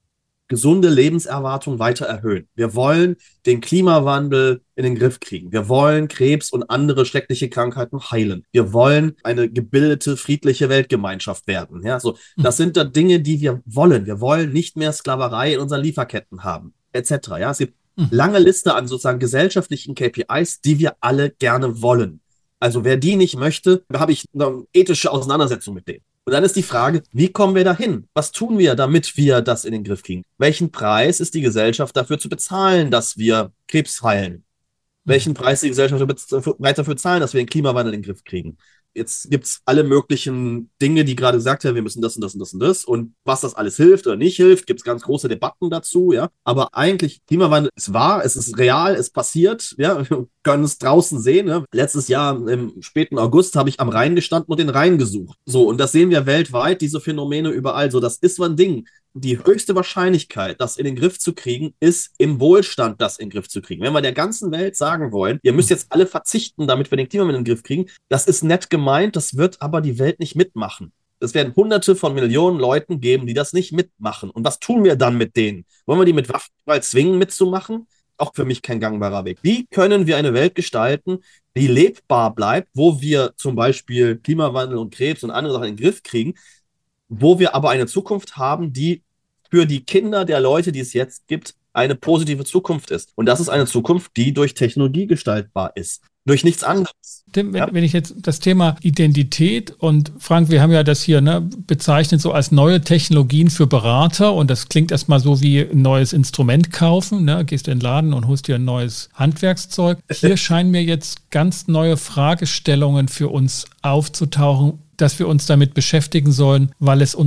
A: gesunde Lebenserwartung weiter erhöhen. Wir wollen den Klimawandel in den Griff kriegen. Wir wollen Krebs und andere schreckliche Krankheiten heilen. Wir wollen eine gebildete, friedliche Weltgemeinschaft werden. Ja, so, das sind da Dinge, die wir wollen. Wir wollen nicht mehr Sklaverei in unseren Lieferketten haben, etc. Ja, es gibt lange Liste an sozusagen gesellschaftlichen KPIs, die wir alle gerne wollen. Also wer die nicht möchte, da habe ich eine ethische Auseinandersetzung mit denen. Und dann ist die Frage, wie kommen wir dahin? Was tun wir, damit wir das in den Griff kriegen? Welchen Preis ist die Gesellschaft dafür zu bezahlen, dass wir Krebs heilen? Welchen Preis ist die Gesellschaft bereit dafür zahlen, dass wir den Klimawandel in den Griff kriegen? Jetzt gibt's alle möglichen Dinge, die gerade gesagt haben, wir müssen das und das und das und das. Und was das alles hilft oder nicht hilft, gibt's ganz große Debatten dazu, ja. Aber eigentlich, Klimawandel ist wahr, es ist real, es passiert, ja. Wir können es draußen sehen, ne? Letztes Jahr im späten August habe ich am Rhein gestanden und den Rhein gesucht. So, und das sehen wir weltweit, diese Phänomene überall. So, das ist so ein Ding. Die höchste Wahrscheinlichkeit, das in den Griff zu kriegen, ist im Wohlstand, das in den Griff zu kriegen. Wenn wir der ganzen Welt sagen wollen, ihr müsst jetzt alle verzichten, damit wir den Klimawandel in den Griff kriegen, das ist nett gemeint, das wird aber die Welt nicht mitmachen. Es werden Hunderte von Millionen Leuten geben, die das nicht mitmachen. Und was tun wir dann mit denen? Wollen wir die mit Waffen zwingen, mitzumachen? Auch für mich kein gangbarer Weg. Wie können wir eine Welt gestalten, die lebbar bleibt, wo wir zum Beispiel Klimawandel und Krebs und andere Sachen in den Griff kriegen, wo wir aber eine Zukunft haben, die für die Kinder der Leute, die es jetzt gibt, eine positive Zukunft ist. Und das ist eine Zukunft, die durch Technologie gestaltbar ist. Durch nichts anderes.
B: Tim, wenn ich jetzt das Thema Identität und Frank, wir haben ja das hier bezeichnet so als neue Technologien für Berater und das klingt erstmal so wie ein neues Instrument kaufen, gehst in den Laden und holst dir ein neues Handwerkszeug. Hier scheinen mir jetzt ganz neue Fragestellungen für uns aufzutauchen, dass wir uns damit beschäftigen sollen, weil es unsere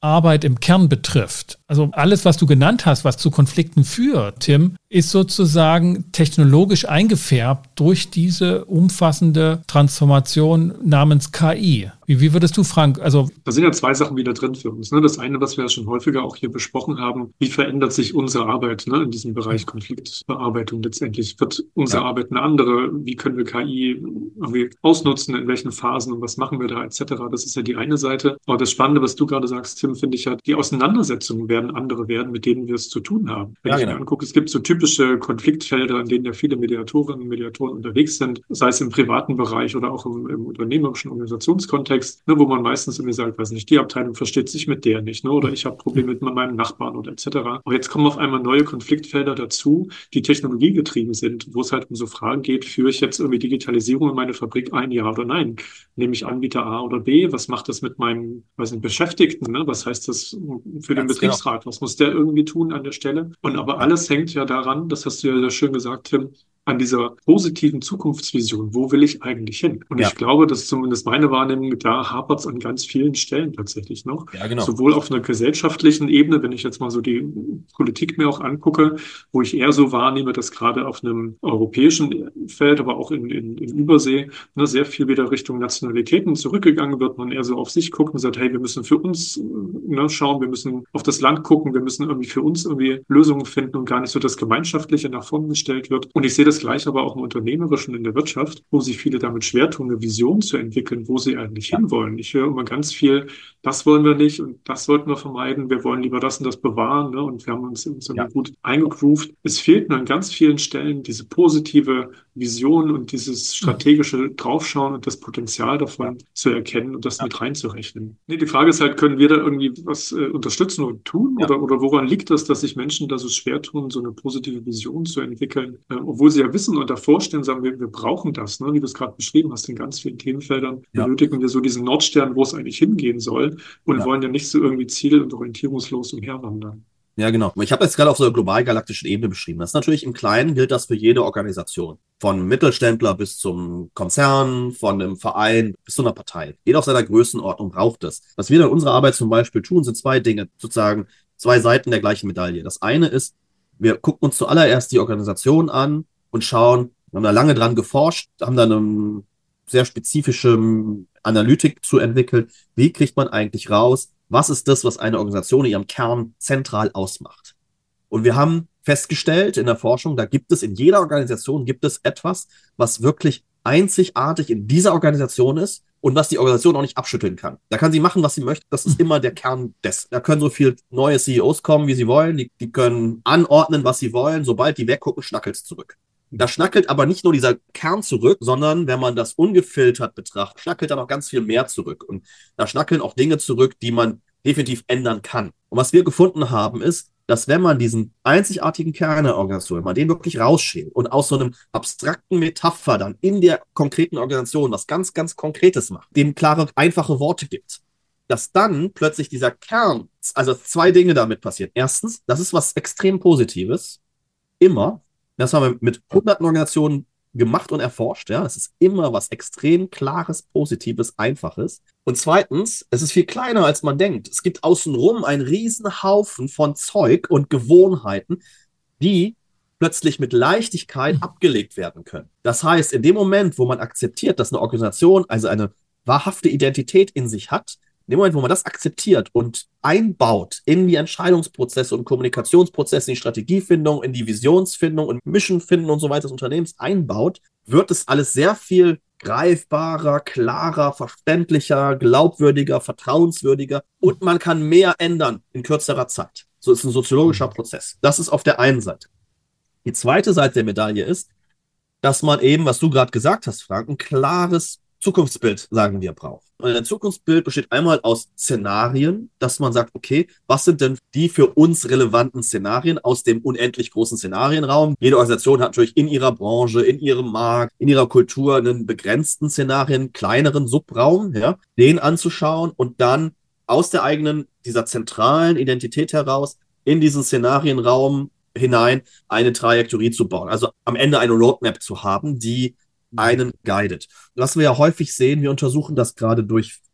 B: Arbeit im Kern betrifft. Also alles, was du genannt hast, was zu Konflikten führt, Tim, ist sozusagen technologisch eingefärbt durch diese umfassende Transformation namens KI. Wie würdest du, Frank, also...
C: Da sind ja zwei Sachen wieder drin für uns. Ne? Das eine, was wir ja schon häufiger auch hier besprochen haben, wie verändert sich unsere Arbeit, ne, in diesem Bereich Konfliktbearbeitung letztendlich? Wird unsere Arbeit eine andere? Wie können wir KI irgendwie ausnutzen? In welchen Phasen und was machen wir da etc.? Das ist ja die eine Seite. Aber das Spannende, was du gerade sagst, Tim, finde ich ja, die Auseinandersetzungen werden andere werden, mit denen wir es zu tun haben. Wenn ich mir angucke, es gibt so typische Konfliktfelder, in denen ja viele Mediatorinnen und Mediatoren unterwegs sind, sei es im privaten Bereich oder auch im unternehmerischen Organisationskontext, ne, wo man meistens irgendwie sagt, weiß nicht, die Abteilung versteht sich mit der nicht, ne, oder ich habe Probleme mit meinem Nachbarn oder etc. Aber jetzt kommen auf einmal neue Konfliktfelder dazu, die technologiegetrieben sind, wo es halt um so Fragen geht, führe ich jetzt irgendwie Digitalisierung in meine Fabrik ein, ja oder nein? Nehme ich Anbieter A oder B? Was macht das mit meinem, weiß nicht, Beschäftigten? Ne? Was heißt das für den Betriebsrat? Genau. Was muss der irgendwie tun an der Stelle? Und aber alles hängt ja daran, das hast du ja sehr schön gesagt, Tim, an dieser positiven Zukunftsvision. Wo will ich eigentlich hin? Und ich glaube, dass zumindest meine Wahrnehmung, da hapert es an ganz vielen Stellen tatsächlich noch. Ja, genau. Sowohl auf einer gesellschaftlichen Ebene, wenn ich jetzt mal so die Politik mir auch angucke, wo ich eher so wahrnehme, dass gerade auf einem europäischen Feld, aber auch in Übersee, ne, sehr viel wieder Richtung Nationalitäten zurückgegangen wird, man eher so auf sich guckt und sagt, hey, wir müssen für uns schauen, wir müssen auf das Land gucken, wir müssen irgendwie für uns irgendwie Lösungen finden und gar nicht so das Gemeinschaftliche nach vorne gestellt wird. Und ich sehe das gleich aber auch im Unternehmerischen, in der Wirtschaft, wo sich viele damit schwer tun, eine Vision zu entwickeln, wo sie eigentlich hinwollen. Ich höre immer ganz viel, das wollen wir nicht und das sollten wir vermeiden, wir wollen lieber das und das bewahren, ne? Und wir haben uns gut eingegroovt. Es fehlt nur an ganz vielen Stellen diese positive Vision und dieses strategische Draufschauen und das Potenzial davon zu erkennen und das mit reinzurechnen. Nee, die Frage ist halt, können wir da irgendwie was unterstützen und tun? Oder woran liegt das, dass sich Menschen da so schwer tun, so eine positive Vision zu entwickeln, obwohl sie ja wissen und davor stehen und sagen, wir brauchen das, ne? Wie du es gerade beschrieben hast, in ganz vielen Themenfeldern benötigen wir so diesen Nordstern, wo es eigentlich hingehen soll und wollen ja nicht so irgendwie ziel- und orientierungslos umherwandern.
A: Ja, genau. Ich habe jetzt gerade auf so einer global-galaktischen Ebene beschrieben. Das ist natürlich im Kleinen, gilt das für jede Organisation. Von Mittelständler bis zum Konzern, von einem Verein bis zu einer Partei. Jeder auf seiner Größenordnung braucht das. Was wir in unserer Arbeit zum Beispiel tun, sind zwei Dinge, sozusagen zwei Seiten der gleichen Medaille. Das eine ist, wir gucken uns zuallererst die Organisation an und schauen, wir haben da lange dran geforscht, haben da eine sehr spezifische Analytik zu entwickeln. Wie kriegt man eigentlich raus, was ist das, was eine Organisation in ihrem Kern zentral ausmacht? Und wir haben festgestellt in der Forschung, da gibt es in jeder Organisation gibt es etwas, was wirklich einzigartig in dieser Organisation ist und was die Organisation auch nicht abschütteln kann. Da kann sie machen, was sie möchte. Das ist immer der Kern des. Da können so viele neue CEOs kommen, wie sie wollen. Die können anordnen, was sie wollen. Sobald die weggucken, schnackelt es zurück. Da schnackelt aber nicht nur dieser Kern zurück, sondern wenn man das ungefiltert betrachtet, schnackelt da noch ganz viel mehr zurück. Und da schnackeln auch Dinge zurück, die man definitiv ändern kann. Und was wir gefunden haben, ist, dass wenn man diesen einzigartigen Kern der Organisation, wenn man den wirklich rausschält und aus so einem abstrakten Metapher dann in der konkreten Organisation was ganz, ganz Konkretes macht, dem klare, einfache Worte gibt, dass dann plötzlich dieser Kern, also zwei Dinge damit passieren. Erstens, das ist was extrem Positives, immer. Das haben wir mit hunderten Organisationen gemacht und erforscht. Ja, es ist immer was extrem Klares, Positives, Einfaches. Und zweitens, es ist viel kleiner, als man denkt. Es gibt außenrum einen riesen Haufen von Zeug und Gewohnheiten, die plötzlich mit Leichtigkeit abgelegt werden können. Das heißt, in dem Moment, wo man akzeptiert, dass eine Organisation also eine wahrhafte Identität in sich hat, in dem Moment, wo man das akzeptiert und einbaut in die Entscheidungsprozesse und Kommunikationsprozesse, in die Strategiefindung, in die Visionsfindung und Missionfindung und so weiter des Unternehmens einbaut, wird es alles sehr viel greifbarer, klarer, verständlicher, glaubwürdiger, vertrauenswürdiger und man kann mehr ändern in kürzerer Zeit. So ist ein soziologischer Prozess. Das ist auf der einen Seite. Die zweite Seite der Medaille ist, dass man eben, was du gerade gesagt hast, Frank, ein klares Zukunftsbild, sagen wir, braucht. Und ein Zukunftsbild besteht einmal aus Szenarien, dass man sagt, okay, was sind denn die für uns relevanten Szenarien aus dem unendlich großen Szenarienraum? Jede Organisation hat natürlich in ihrer Branche, in ihrem Markt, in ihrer Kultur einen begrenzten Szenarien, kleineren Subraum, ja, den anzuschauen und dann aus der eigenen, dieser zentralen Identität heraus in diesen Szenarienraum hinein eine Trajektorie zu bauen. Also am Ende eine Roadmap zu haben, die einen guidet. Was wir ja häufig sehen, wir untersuchen das gerade durch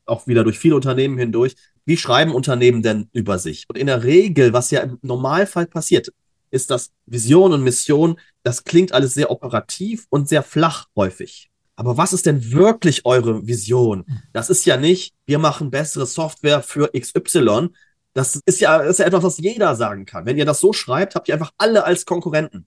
A: auch wieder durch viele Unternehmen hindurch, wie schreiben Unternehmen denn über sich? Und in der Regel, was ja im Normalfall passiert, ist, dass Vision und Mission, das klingt alles sehr operativ und sehr flach häufig. Aber was ist denn wirklich eure Vision? Das ist ja nicht, wir machen bessere Software für XY. Das ist ja etwas, was jeder sagen kann. Wenn ihr das so schreibt, habt ihr einfach alle als Konkurrenten.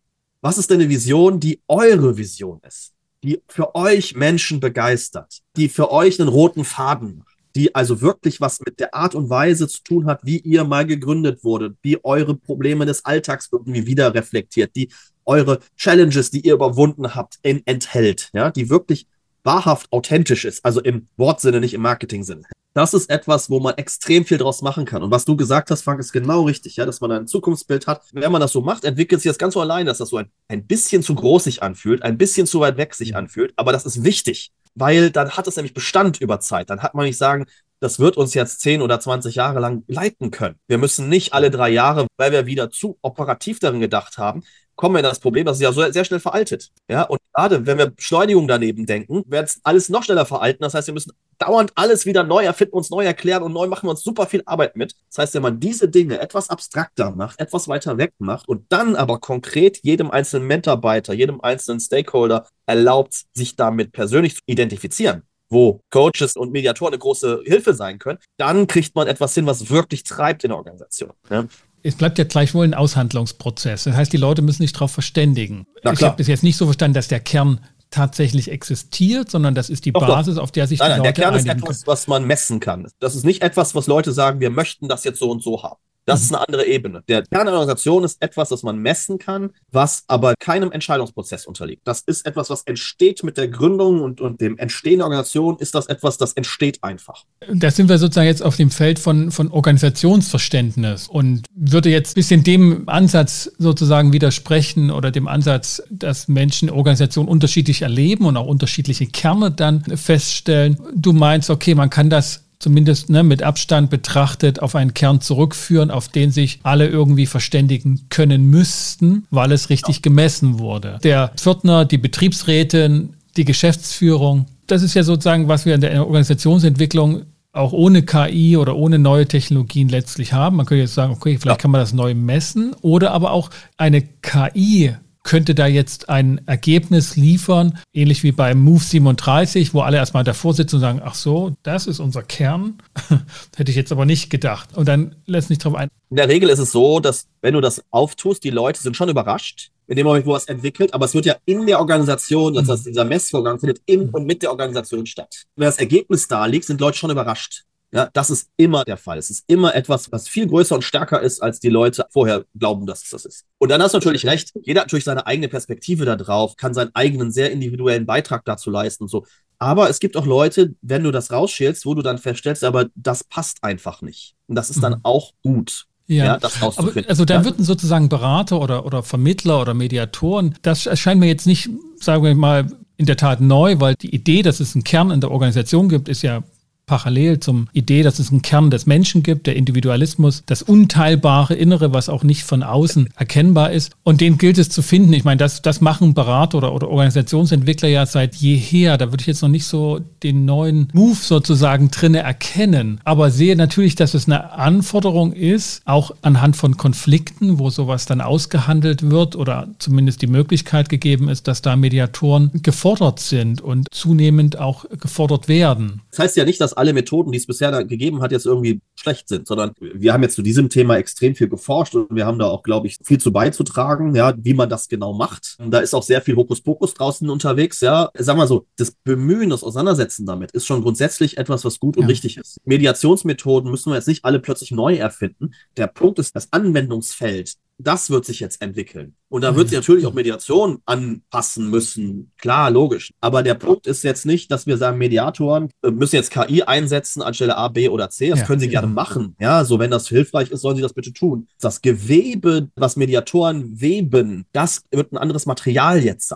A: Was ist denn eine Vision, die eure Vision ist? Die für euch Menschen begeistert, die für euch einen roten Faden macht, die also wirklich was mit der Art und Weise zu tun hat, wie ihr mal gegründet wurdet, wie eure Probleme des Alltags irgendwie wieder reflektiert, die eure Challenges, die ihr überwunden habt, enthält, ja, die wirklich wahrhaft authentisch ist, also im Wortsinne, nicht im Marketing-Sinne. Das ist etwas, wo man extrem viel draus machen kann. Und was du gesagt hast, Frank, ist genau richtig, ja, dass man ein Zukunftsbild hat. Wenn man das so macht, entwickelt sich das ganz so allein, dass das so ein bisschen zu groß sich anfühlt, ein bisschen zu weit weg sich anfühlt. Aber das ist wichtig, weil dann hat es nämlich Bestand über Zeit. Dann hat man nicht sagen, das wird uns jetzt 10 oder 20 Jahre lang leiten können. Wir müssen nicht alle 3 Jahre, weil wir wieder zu operativ darin gedacht haben, kommen wir in das Problem, das ist ja so sehr schnell veraltet. Ja, und gerade wenn wir Beschleunigung daneben denken, wird es alles noch schneller veralten. Das heißt, wir müssen dauernd alles wieder neu erfinden, uns neu erklären und neu machen wir uns super viel Arbeit mit. Das heißt, wenn man diese Dinge etwas abstrakter macht, etwas weiter weg macht und dann aber konkret jedem einzelnen Mitarbeiter, jedem einzelnen Stakeholder erlaubt, sich damit persönlich zu identifizieren, wo Coaches und Mediatoren eine große Hilfe sein können, dann kriegt man etwas hin, was wirklich treibt in der Organisation. Ja.
B: Es bleibt ja gleichwohl ein Aushandlungsprozess. Das heißt, die Leute müssen sich darauf verständigen. Ich habe das jetzt nicht so verstanden, dass der Kern tatsächlich existiert, sondern das ist die Basis, auf der sich die Leute
A: der Kern ist
B: einigen
A: etwas, was man messen kann. Das ist nicht etwas, was Leute sagen, wir möchten das jetzt so und so haben. Das ist eine andere Ebene. Der Kern der Organisation ist etwas, das man messen kann, was aber keinem Entscheidungsprozess unterliegt. Das ist etwas, was entsteht mit der Gründung und dem Entstehen der Organisation, ist das etwas, das entsteht einfach.
B: Da sind wir sozusagen jetzt auf dem Feld von Organisationsverständnis und würde jetzt ein bisschen dem Ansatz sozusagen widersprechen oder dem Ansatz, dass Menschen Organisationen unterschiedlich erleben und auch unterschiedliche Kerne dann feststellen. Du meinst, okay, man kann das zumindest mit Abstand betrachtet auf einen Kern zurückführen, auf den sich alle irgendwie verständigen können müssten, weil es richtig gemessen wurde. Der Pförtner, die Betriebsrätin, die Geschäftsführung, das ist ja sozusagen, was wir in der Organisationsentwicklung auch ohne KI oder ohne neue Technologien letztlich haben. Man könnte jetzt sagen, okay, vielleicht kann man das neu messen oder aber auch eine KI könnte da jetzt ein Ergebnis liefern, ähnlich wie beim Move 37, wo alle erstmal davor sitzen und sagen, ach so, das ist unser Kern. Hätte ich jetzt aber nicht gedacht. Und dann lässt nicht drauf ein.
A: In der Regel ist es so, dass wenn du das auftust, die Leute sind schon überrascht, in dem Moment, wo was entwickelt, aber es wird ja in der Organisation, das heißt, dieser Messvorgang findet in und mit der Organisation statt. Wenn das Ergebnis da liegt, sind Leute schon überrascht. Ja, das ist immer der Fall. Es ist immer etwas, was viel größer und stärker ist, als die Leute vorher glauben, dass es das ist. Und dann hast du natürlich recht. Jeder hat natürlich seine eigene Perspektive da drauf, kann seinen eigenen sehr individuellen Beitrag dazu leisten und so. Aber es gibt auch Leute, wenn du das rausschälst, wo du dann feststellst, aber das passt einfach nicht. Und das ist dann auch gut. Ja, das rauszufinden.
B: Aber, also da würden sozusagen Berater oder Vermittler oder Mediatoren, das erscheint mir jetzt nicht, sagen wir mal, in der Tat neu, weil die Idee, dass es einen Kern in der Organisation gibt, ist ja parallel zum Idee, dass es einen Kern des Menschen gibt, der Individualismus, das unteilbare Innere, was auch nicht von außen erkennbar ist. Und den gilt es zu finden. Ich meine, das machen Berater oder Organisationsentwickler ja seit jeher. Da würde ich jetzt noch nicht so den neuen Move sozusagen drinne erkennen. Aber sehe natürlich, dass es eine Anforderung ist, auch anhand von Konflikten, wo sowas dann ausgehandelt wird oder zumindest die Möglichkeit gegeben ist, dass da Mediatoren gefordert sind und zunehmend auch gefordert werden.
A: Das heißt ja nicht, dass alle Methoden, die es bisher da gegeben hat, jetzt irgendwie schlecht sind, sondern wir haben jetzt zu diesem Thema extrem viel geforscht und wir haben da auch, glaube ich, viel zu beizutragen, ja, wie man das genau macht. Und da ist auch sehr viel Hokuspokus draußen unterwegs, ja. Sagen wir so, das Bemühen, das Auseinandersetzen damit ist schon grundsätzlich etwas, was gut und richtig ist. Mediationsmethoden müssen wir jetzt nicht alle plötzlich neu erfinden. Der Punkt ist, das Anwendungsfeld, das wird sich jetzt entwickeln. Und da wird sich natürlich auch Mediation anpassen müssen. Klar, logisch. Aber der Punkt ist jetzt nicht, dass wir sagen, Mediatoren müssen jetzt KI einsetzen anstelle A, B oder C. Das können sie gerne machen. Ja, so wenn das hilfreich ist, sollen sie das bitte tun. Das Gewebe, was Mediatoren weben, das wird ein anderes Material jetzt sein.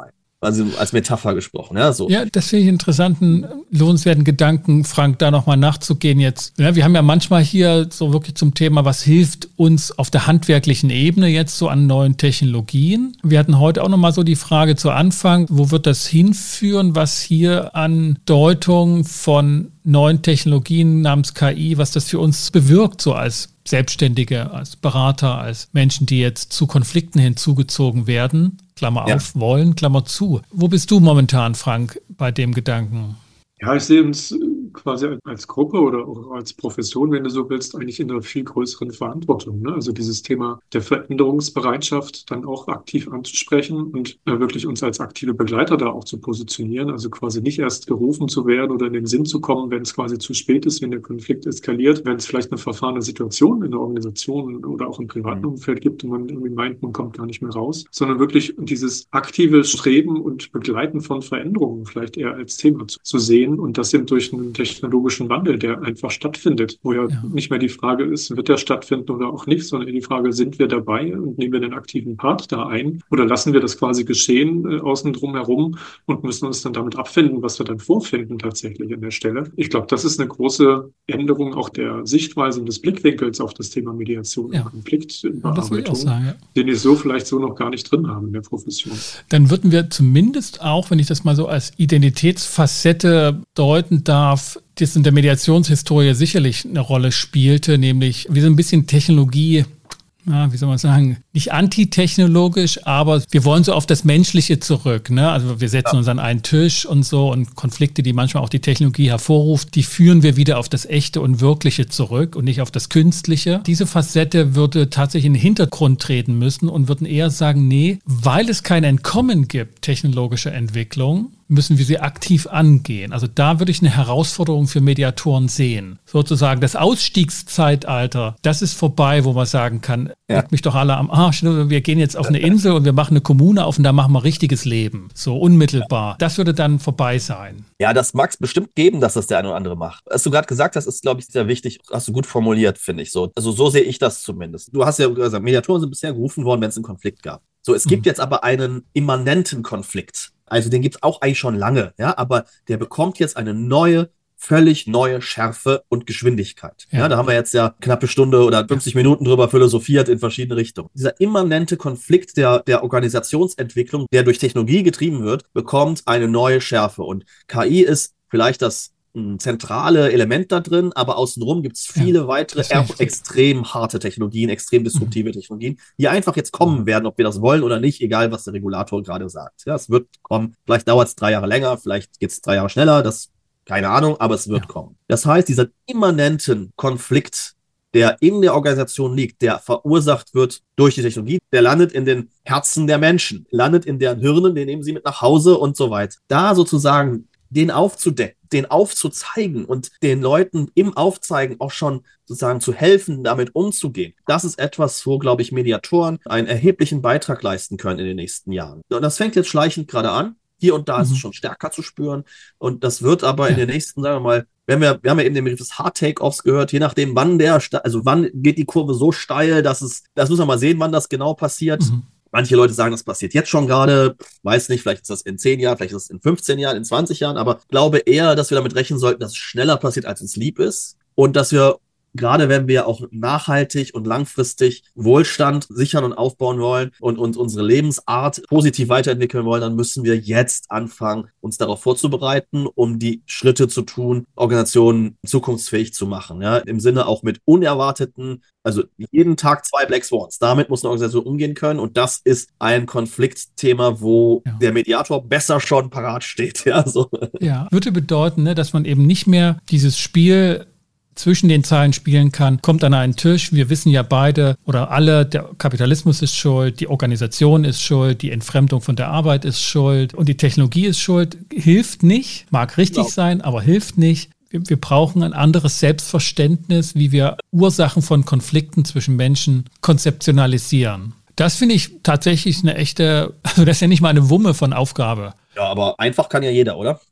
A: Also als Metapher gesprochen, ja, so.
B: Ja, das finde ich interessanten, lohnenswerten Gedanken, Frank, da nochmal nachzugehen jetzt. Ja, wir haben ja manchmal hier so wirklich zum Thema, was hilft uns auf der handwerklichen Ebene jetzt so an neuen Technologien. Wir hatten heute auch nochmal so die Frage zu Anfang, wo wird das hinführen, was hier an Deutung von neuen Technologien namens KI, was das für uns bewirkt, so als Selbstständige, als Berater, als Menschen, die jetzt zu Konflikten hinzugezogen werden. Klammer auf, wollen, Klammer zu. Wo bist du momentan, Frank, bei dem Gedanken?
C: Ja, ich sehe uns quasi als Gruppe oder auch als Profession, wenn du so willst, eigentlich in einer viel größeren Verantwortung. Ne? Also dieses Thema der Veränderungsbereitschaft dann auch aktiv anzusprechen und wirklich uns als aktive Begleiter da auch zu positionieren. Also quasi nicht erst gerufen zu werden oder in den Sinn zu kommen, wenn es quasi zu spät ist, wenn der Konflikt eskaliert, wenn es vielleicht eine verfahrene Situation in der Organisation oder auch im privaten Umfeld gibt und man irgendwie meint, man kommt gar nicht mehr raus, sondern wirklich dieses aktive Streben und Begleiten von Veränderungen vielleicht eher als Thema zu sehen und das eben durch einen technologischen Wandel, der einfach stattfindet, wo ja nicht mehr die Frage ist, wird der stattfinden oder auch nicht, sondern die Frage, sind wir dabei und nehmen wir den aktiven Part da ein oder lassen wir das quasi geschehen außen drum herum und müssen uns dann damit abfinden, was wir dann vorfinden tatsächlich an der Stelle. Ich glaube, das ist eine große Änderung auch der Sichtweise und des Blickwinkels auf das Thema Mediation und Konfliktbearbeitung, den wir so vielleicht so noch gar nicht drin haben in der Profession.
B: Dann würden wir zumindest auch, wenn ich das mal so als Identitätsfacette deuten darf, das in der Mediationshistorie sicherlich eine Rolle spielte, nämlich wie so ein bisschen Technologie, wie soll man sagen, nicht antitechnologisch, aber wir wollen so auf das Menschliche zurück. Ne? Also wir setzen uns an einen Tisch und so und Konflikte, die manchmal auch die Technologie hervorruft, die führen wir wieder auf das Echte und Wirkliche zurück und nicht auf das Künstliche. Diese Facette würde tatsächlich in den Hintergrund treten müssen und würden eher sagen, nee, weil es kein Entkommen gibt, technologischer Entwicklung, müssen wir sie aktiv angehen. Also da würde ich eine Herausforderung für Mediatoren sehen. Sozusagen das Ausstiegszeitalter, das ist vorbei, wo man sagen kann, leckt mich doch alle am Arsch, wir gehen jetzt auf eine Insel und wir machen eine Kommune auf und da machen wir richtiges Leben. So unmittelbar. Das würde dann vorbei sein.
A: Ja, das mag es bestimmt geben, dass das der eine oder andere macht. Was du gerade gesagt hast, ist, glaube ich, sehr wichtig. Hast du gut formuliert, finde ich so. Also so sehe ich das zumindest. Du hast ja gesagt, Mediatoren sind bisher gerufen worden, wenn es einen Konflikt gab. So, es gibt jetzt aber einen immanenten Konflikt. Also den gibt es auch eigentlich schon lange, ja, aber der bekommt jetzt eine neue, völlig neue Schärfe und Geschwindigkeit. Ja, da haben wir jetzt ja knappe Stunde oder 50 Minuten drüber philosophiert in verschiedene Richtungen. Dieser immanente Konflikt der Organisationsentwicklung, der durch Technologie getrieben wird, bekommt eine neue Schärfe. Und KI ist vielleicht das zentrale Element da drin, aber außenrum gibt es viele weitere extrem harte Technologien, extrem disruptive Technologien, die einfach jetzt kommen werden, ob wir das wollen oder nicht, egal was der Regulator gerade sagt. Ja, es wird kommen. Vielleicht dauert es 3 Jahre länger, vielleicht geht es 3 Jahre schneller, das keine Ahnung, aber es wird kommen. Das heißt, dieser immanenten Konflikt, der in der Organisation liegt, der verursacht wird durch die Technologie, der landet in den Herzen der Menschen, landet in deren Hirnen, den nehmen sie mit nach Hause und so weiter. Da sozusagen den aufzudecken, den aufzuzeigen und den Leuten im Aufzeigen auch schon sozusagen zu helfen, damit umzugehen. Das ist etwas, wo, glaube ich, Mediatoren einen erheblichen Beitrag leisten können in den nächsten Jahren. Und das fängt jetzt schleichend gerade an. Hier und da ist es schon stärker zu spüren. Und das wird aber in den nächsten, sagen wir mal, wir haben ja eben den Begriff des Hard Take-Offs gehört, je nachdem, wann wann geht die Kurve so steil, das muss man mal sehen, wann das genau passiert. Manche Leute sagen, das passiert jetzt schon gerade, weiß nicht, vielleicht ist das in 10 Jahren, vielleicht ist das in 15 Jahren, in 20 Jahren, aber glaube eher, dass wir damit rechnen sollten, dass es schneller passiert, als uns lieb ist und dass wir, gerade wenn wir auch nachhaltig und langfristig Wohlstand sichern und aufbauen wollen und unsere Lebensart positiv weiterentwickeln wollen, dann müssen wir jetzt anfangen, uns darauf vorzubereiten, um die Schritte zu tun, Organisationen zukunftsfähig zu machen. Ja? Im Sinne auch mit unerwarteten, also jeden Tag 2 Black Swans. Damit muss eine Organisation umgehen können und das ist ein Konfliktthema, wo der Mediator besser schon parat steht. Ja, so.
B: Ja, würde bedeuten, ne, dass man eben nicht mehr dieses Spiel zwischen den Zeilen spielen kann, kommt an einen Tisch. Wir wissen ja beide oder alle, der Kapitalismus ist schuld, die Organisation ist schuld, die Entfremdung von der Arbeit ist schuld und die Technologie ist schuld. Hilft nicht, mag richtig sein, aber hilft nicht. Wir brauchen ein anderes Selbstverständnis, wie wir Ursachen von Konflikten zwischen Menschen konzeptionalisieren. Das finde ich tatsächlich eine echte, also das ist ja nicht mal eine Wumme von Aufgabe.
A: Ja, aber einfach kann ja jeder, oder?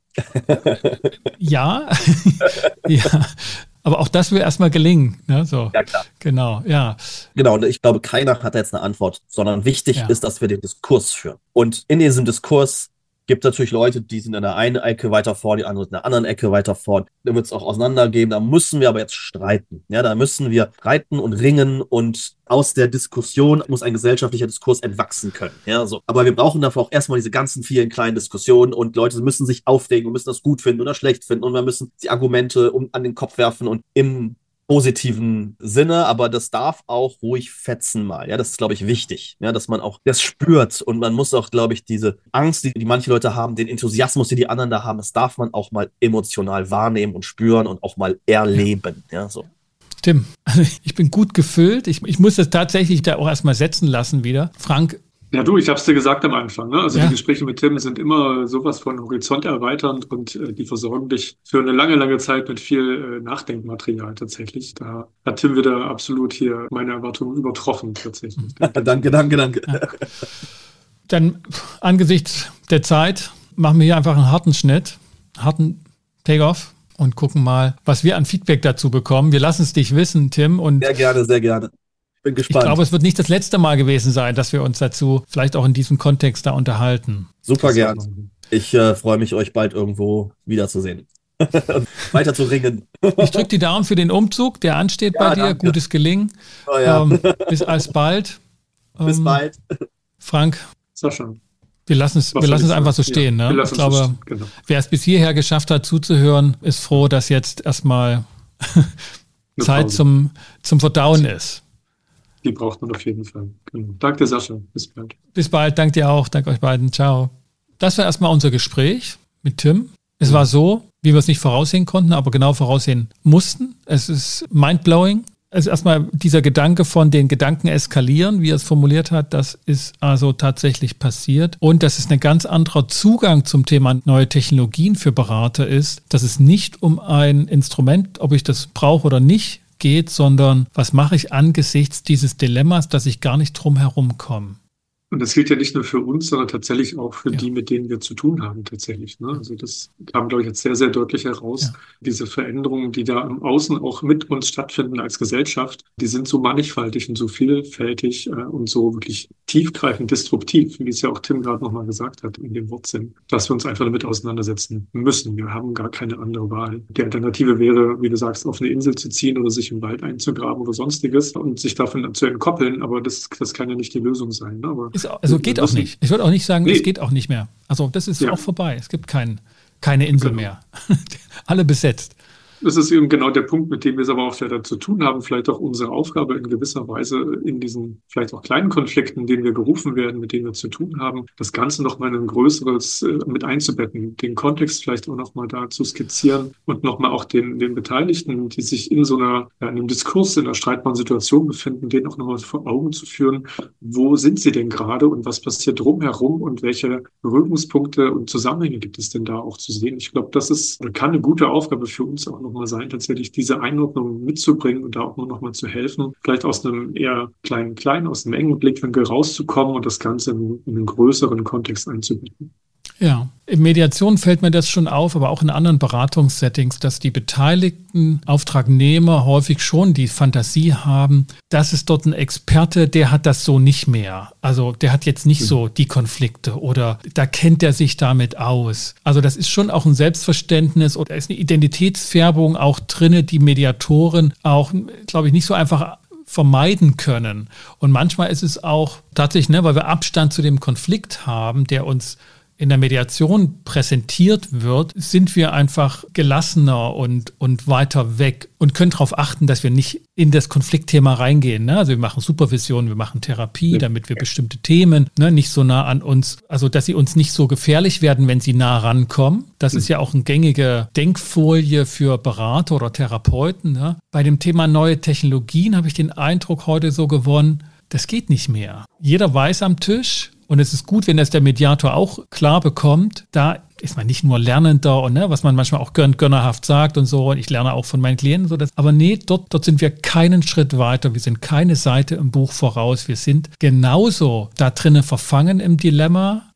B: Ja, ja. Aber auch das will erstmal gelingen. Ne? So.
A: Ja, klar.
B: Genau, ja.
A: Genau, und ich glaube, keiner hat jetzt eine Antwort, sondern wichtig ist, dass wir den Diskurs führen. Und in diesem Diskurs Gibt natürlich Leute, die sind in der einen Ecke weiter vorn, die anderen in der anderen Ecke weiter vorn. Da wird es auch auseinandergehen. Da müssen wir aber jetzt streiten. Ja, da müssen wir streiten und ringen und aus der Diskussion muss ein gesellschaftlicher Diskurs entwachsen können. Ja, so. Aber wir brauchen dafür auch erstmal diese ganzen vielen kleinen Diskussionen und Leute müssen sich aufregen und müssen das gut finden oder schlecht finden und wir müssen die Argumente an den Kopf werfen und im positiven Sinne, aber das darf auch ruhig fetzen mal. Ja, das ist, glaube ich, wichtig, ja, dass man auch das spürt und man muss auch, glaube ich, diese Angst, die manche Leute haben, den Enthusiasmus, den die anderen da haben, das darf man auch mal emotional wahrnehmen und spüren und auch mal erleben. Ja, so.
B: Tim, also ich bin gut gefüllt. Ich muss das tatsächlich da auch erstmal setzen lassen wieder. Frank.
C: Ja, du, ich habe es dir gesagt am Anfang, ne? Also
B: ja.
C: Die Gespräche mit Tim sind immer sowas von horizonterweiternd und die versorgen dich für eine lange, lange Zeit mit viel Nachdenkmaterial tatsächlich. Da hat Tim wieder absolut hier meine Erwartungen übertroffen tatsächlich.
A: Danke.
B: Ja. Dann angesichts der Zeit machen wir hier einfach einen harten Schnitt, harten Take-off und gucken mal, was wir an Feedback dazu bekommen. Wir lassen es dich wissen, Tim. Und
A: sehr gerne, sehr gerne. Bin gespannt.
B: Ich glaube, es wird nicht das letzte Mal gewesen sein, dass wir uns dazu vielleicht auch in diesem Kontext da unterhalten.
A: Super gern. Ich freue mich, euch bald irgendwo wiederzusehen. Weiter zu ringen.
B: Ich drücke die Daumen für den Umzug, der ansteht bei dir. Danke. Gutes Gelingen.
A: Oh, ja.
B: Bis alsbald.
A: Bis bald.
B: Frank.
C: Sascha.
B: Wir lassen es einfach so stehen. Ja, ne? Ich glaube, genau. Wer es bis hierher geschafft hat, zuzuhören, ist froh, dass jetzt erstmal Zeit zum Verdauen ist.
C: Die braucht man auf jeden Fall. Genau. Danke, Sascha. Bis bald.
B: Bis bald. Danke dir auch. Danke euch beiden. Ciao. Das war erstmal unser Gespräch mit Tim. Es war so, wie wir es nicht voraussehen konnten, aber genau voraussehen mussten. Es ist mindblowing. Es ist erstmal dieser Gedanke von den Gedanken eskalieren, wie er es formuliert hat, das ist also tatsächlich passiert. Und dass es ein ganz anderer Zugang zum Thema neue Technologien für Berater ist, dass es nicht um ein Instrument, ob ich das brauche oder nicht, geht, sondern was mache ich angesichts dieses Dilemmas, dass ich gar nicht drum herum komme.
C: Und das gilt ja nicht nur für uns, sondern tatsächlich auch für die, mit denen wir zu tun haben tatsächlich. Ne? Also das kam, glaube ich, jetzt sehr, sehr deutlich heraus. Ja. Diese Veränderungen, die da im Außen auch mit uns stattfinden als Gesellschaft, die sind so mannigfaltig und so vielfältig und so wirklich tiefgreifend disruptiv, wie es ja auch Tim gerade nochmal gesagt hat in dem Wortsinn, dass wir uns einfach damit auseinandersetzen müssen. Wir haben gar keine andere Wahl. Die Alternative wäre, wie du sagst, auf eine Insel zu ziehen oder sich im Wald einzugraben oder sonstiges und sich davon zu entkoppeln. Aber das kann ja nicht die Lösung sein. Ne? Aber
B: also geht auch nicht. Ich würde auch nicht sagen, es geht auch nicht mehr. Also das ist auch vorbei. Es gibt keine Insel mehr. Alle besetzt.
C: Das ist eben genau der Punkt, mit dem wir es aber auch vielleicht zu tun haben, vielleicht auch unsere Aufgabe in gewisser Weise in diesen vielleicht auch kleinen Konflikten, denen wir gerufen werden, mit denen wir zu tun haben, das Ganze nochmal in ein größeres mit einzubetten, den Kontext vielleicht auch nochmal da zu skizzieren und nochmal auch den Beteiligten, die sich in so einem Diskurs, in einer streitbaren Situation befinden, denen auch nochmal vor Augen zu führen, wo sind sie denn gerade und was passiert drumherum und welche Berührungspunkte und Zusammenhänge gibt es denn da auch zu sehen. Ich glaube, das kann eine gute Aufgabe für uns auch noch mal sein, tatsächlich diese Einordnung mitzubringen und da auch noch mal zu helfen, vielleicht aus einem eher kleinen, aus einem engen Blickwinkel rauszukommen und das Ganze in einen größeren Kontext einzubinden.
B: Ja, in Mediation fällt mir das schon auf, aber auch in anderen Beratungssettings, dass die beteiligten Auftragnehmer häufig schon die Fantasie haben, dass es dort ein Experte, der hat das so nicht mehr. Also der hat jetzt nicht so die Konflikte oder da kennt er sich damit aus. Also das ist schon auch ein Selbstverständnis oder ist eine Identitätsfärbung auch drinne, die Mediatoren auch, glaube ich, nicht so einfach vermeiden können. Und manchmal ist es auch tatsächlich, weil wir Abstand zu dem Konflikt haben, der uns in der Mediation präsentiert wird, sind wir einfach gelassener und weiter weg und können darauf achten, dass wir nicht in das Konfliktthema reingehen. Ne? Also wir machen Supervision, wir machen Therapie, damit wir bestimmte Themen nicht so nah an uns, also dass sie uns nicht so gefährlich werden, wenn sie nah rankommen. Das ist ja auch eine gängige Denkfolie für Berater oder Therapeuten. Ne? Bei dem Thema neue Technologien habe ich den Eindruck heute so gewonnen, das geht nicht mehr. Jeder weiß am Tisch, und es ist gut, wenn das der Mediator auch klar bekommt, da ist man nicht nur Lernender und was man manchmal auch gönnerhaft sagt und so, und ich lerne auch von meinen Klienten so, aber nee, dort sind wir keinen Schritt weiter, wir sind keine Seite im Buch voraus, wir sind genauso da drinnen verfangen im Dilemma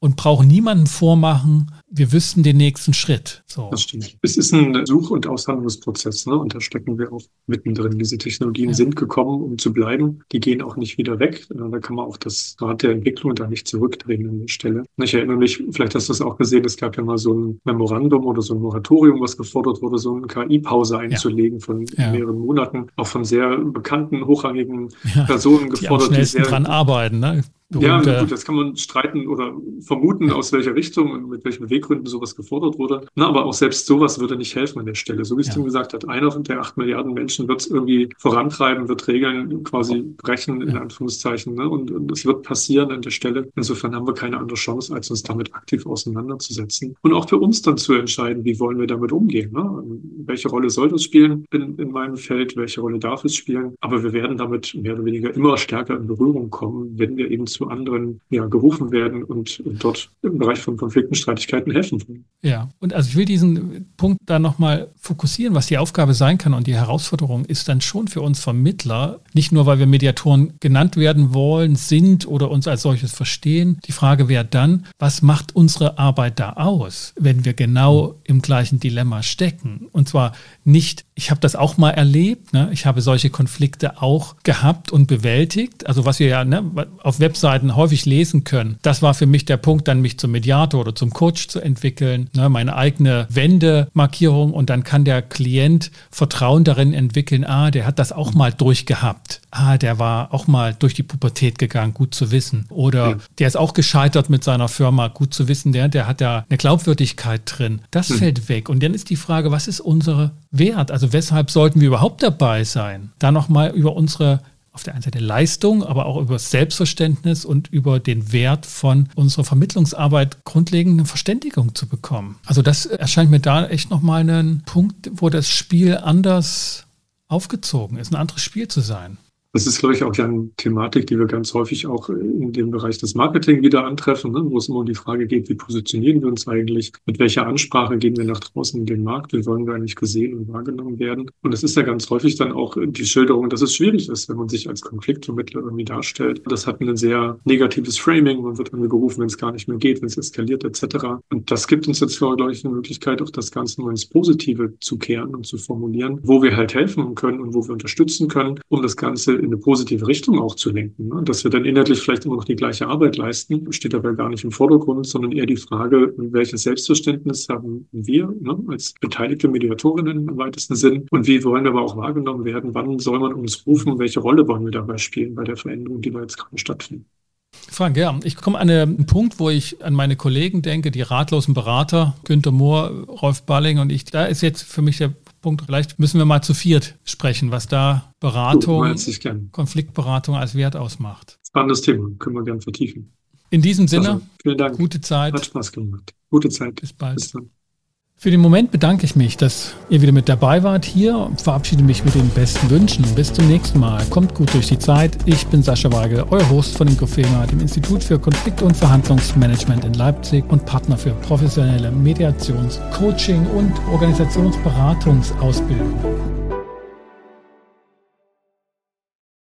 B: und brauchen niemandem vormachen, wir wüssten den nächsten Schritt. So.
C: Das stimmt. Es ist ein Such- und Aushandlungsprozess, ne? Und da stecken wir auch mittendrin. Diese Technologien sind gekommen, um zu bleiben. Die gehen auch nicht wieder weg. Da kann man auch das Rad der Entwicklung da nicht zurückdrehen an der Stelle. Ich erinnere mich, vielleicht hast du es auch gesehen, es gab ja mal so ein Memorandum oder so ein Moratorium, was gefordert wurde, so eine KI-Pause einzulegen von mehreren Monaten. Auch von sehr bekannten, hochrangigen Personen gefordert.
B: Die am schnellsten dran arbeiten, ne?
C: Ja, gut, das kann man streiten oder vermuten, aus welcher Richtung und mit welchen Beweggründen sowas gefordert wurde. Na, aber auch selbst sowas würde nicht helfen an der Stelle. So wie es Tim gesagt hat, einer von der 8 Milliarden Menschen wird es irgendwie vorantreiben, wird Regeln quasi brechen, in Anführungszeichen. Ne? Und es wird passieren an der Stelle. Insofern haben wir keine andere Chance, als uns damit aktiv auseinanderzusetzen. Und auch für uns dann zu entscheiden, wie wollen wir damit umgehen. Ne? Welche Rolle soll das spielen in meinem Feld? Welche Rolle darf es spielen? Aber wir werden damit mehr oder weniger immer stärker in Berührung kommen, wenn wir eben zu anderen gerufen werden und dort im Bereich von Konflikten, Streitigkeiten helfen wollen.
B: Ja, und also ich will diesen Punkt da nochmal fokussieren, was die Aufgabe sein kann, und die Herausforderung ist dann schon für uns Vermittler, nicht nur, weil wir Mediatoren genannt werden wollen, sind oder uns als solches verstehen. Die Frage wäre dann, was macht unsere Arbeit da aus, wenn wir genau im gleichen Dilemma stecken? Und zwar nicht, ich habe das auch mal erlebt, ne? Ich habe solche Konflikte auch gehabt und bewältigt, also was wir ja auf Webseiten häufig lesen können. Das war für mich der Punkt, dann mich zum Mediator oder zum Coach zu entwickeln, ne? Meine eigene Wendemarkierung, und dann kann der Klient Vertrauen darin entwickeln, der hat das auch mal durchgehabt. Der war auch mal durch die Pubertät gegangen, gut zu wissen. Oder der ist auch gescheitert mit seiner Firma, gut zu wissen, der hat da eine Glaubwürdigkeit drin. Das fällt weg. Und dann ist die Frage, was ist unsere Wert? Also weshalb sollten wir überhaupt dabei sein? Da nochmal über unsere, auf der einen Seite Leistung, aber auch über das Selbstverständnis und über den Wert von unserer Vermittlungsarbeit grundlegend eine Verständigung zu bekommen. Also das erscheint mir da echt nochmal ein Punkt, wo das Spiel anders aufgezogen ist, ein anderes Spiel zu sein.
C: Das ist, glaube ich, auch ja eine Thematik, die wir ganz häufig auch in dem Bereich des Marketing wieder antreffen, ne? Wo es immer um die Frage geht, wie positionieren wir uns eigentlich, mit welcher Ansprache gehen wir nach draußen in den Markt, wie wollen wir eigentlich gesehen und wahrgenommen werden. Und es ist ja ganz häufig dann auch die Schilderung, dass es schwierig ist, wenn man sich als Konfliktvermittler irgendwie darstellt. Das hat ein sehr negatives Framing, man wird irgendwie gerufen, wenn es gar nicht mehr geht, wenn es eskaliert etc. Und das gibt uns jetzt, glaube ich, eine Möglichkeit, auch das Ganze nur ins Positive zu kehren und zu formulieren, wo wir halt helfen können und wo wir unterstützen können, um das Ganze in eine positive Richtung auch zu lenken. Ne? Dass wir dann inhaltlich vielleicht immer noch die gleiche Arbeit leisten, steht aber gar nicht im Vordergrund, sondern eher die Frage, welches Selbstverständnis haben wir, ne, als beteiligte Mediatorinnen im weitesten Sinn, und wie wollen wir aber auch wahrgenommen werden, wann soll man uns rufen, welche Rolle wollen wir dabei spielen bei der Veränderung, die da jetzt gerade stattfindet.
B: Frank, ja, ich komme an einen Punkt, wo ich an meine Kollegen denke, die ratlosen Berater, Günter Mohr, Rolf Balling und ich. Da ist jetzt für mich der Punkt, vielleicht müssen wir mal zu viert sprechen, was da Beratung, Konfliktberatung als Wert ausmacht.
C: Spannendes Thema, können wir gerne vertiefen.
B: In diesem Sinne,
C: also, vielen Dank.
B: Gute Zeit.
C: Hat Spaß gemacht. Gute Zeit.
B: Bis bald.
C: Bis dann.
B: Für den Moment bedanke ich mich, dass ihr wieder mit dabei wart hier und verabschiede mich mit den besten Wünschen. Bis zum nächsten Mal. Kommt gut durch die Zeit. Ich bin Sascha Weigel, euer Host von Incofema, dem Institut für Konflikt- und Verhandlungsmanagement in Leipzig und Partner für professionelle Mediations-, Coaching- und Organisationsberatungsausbildung.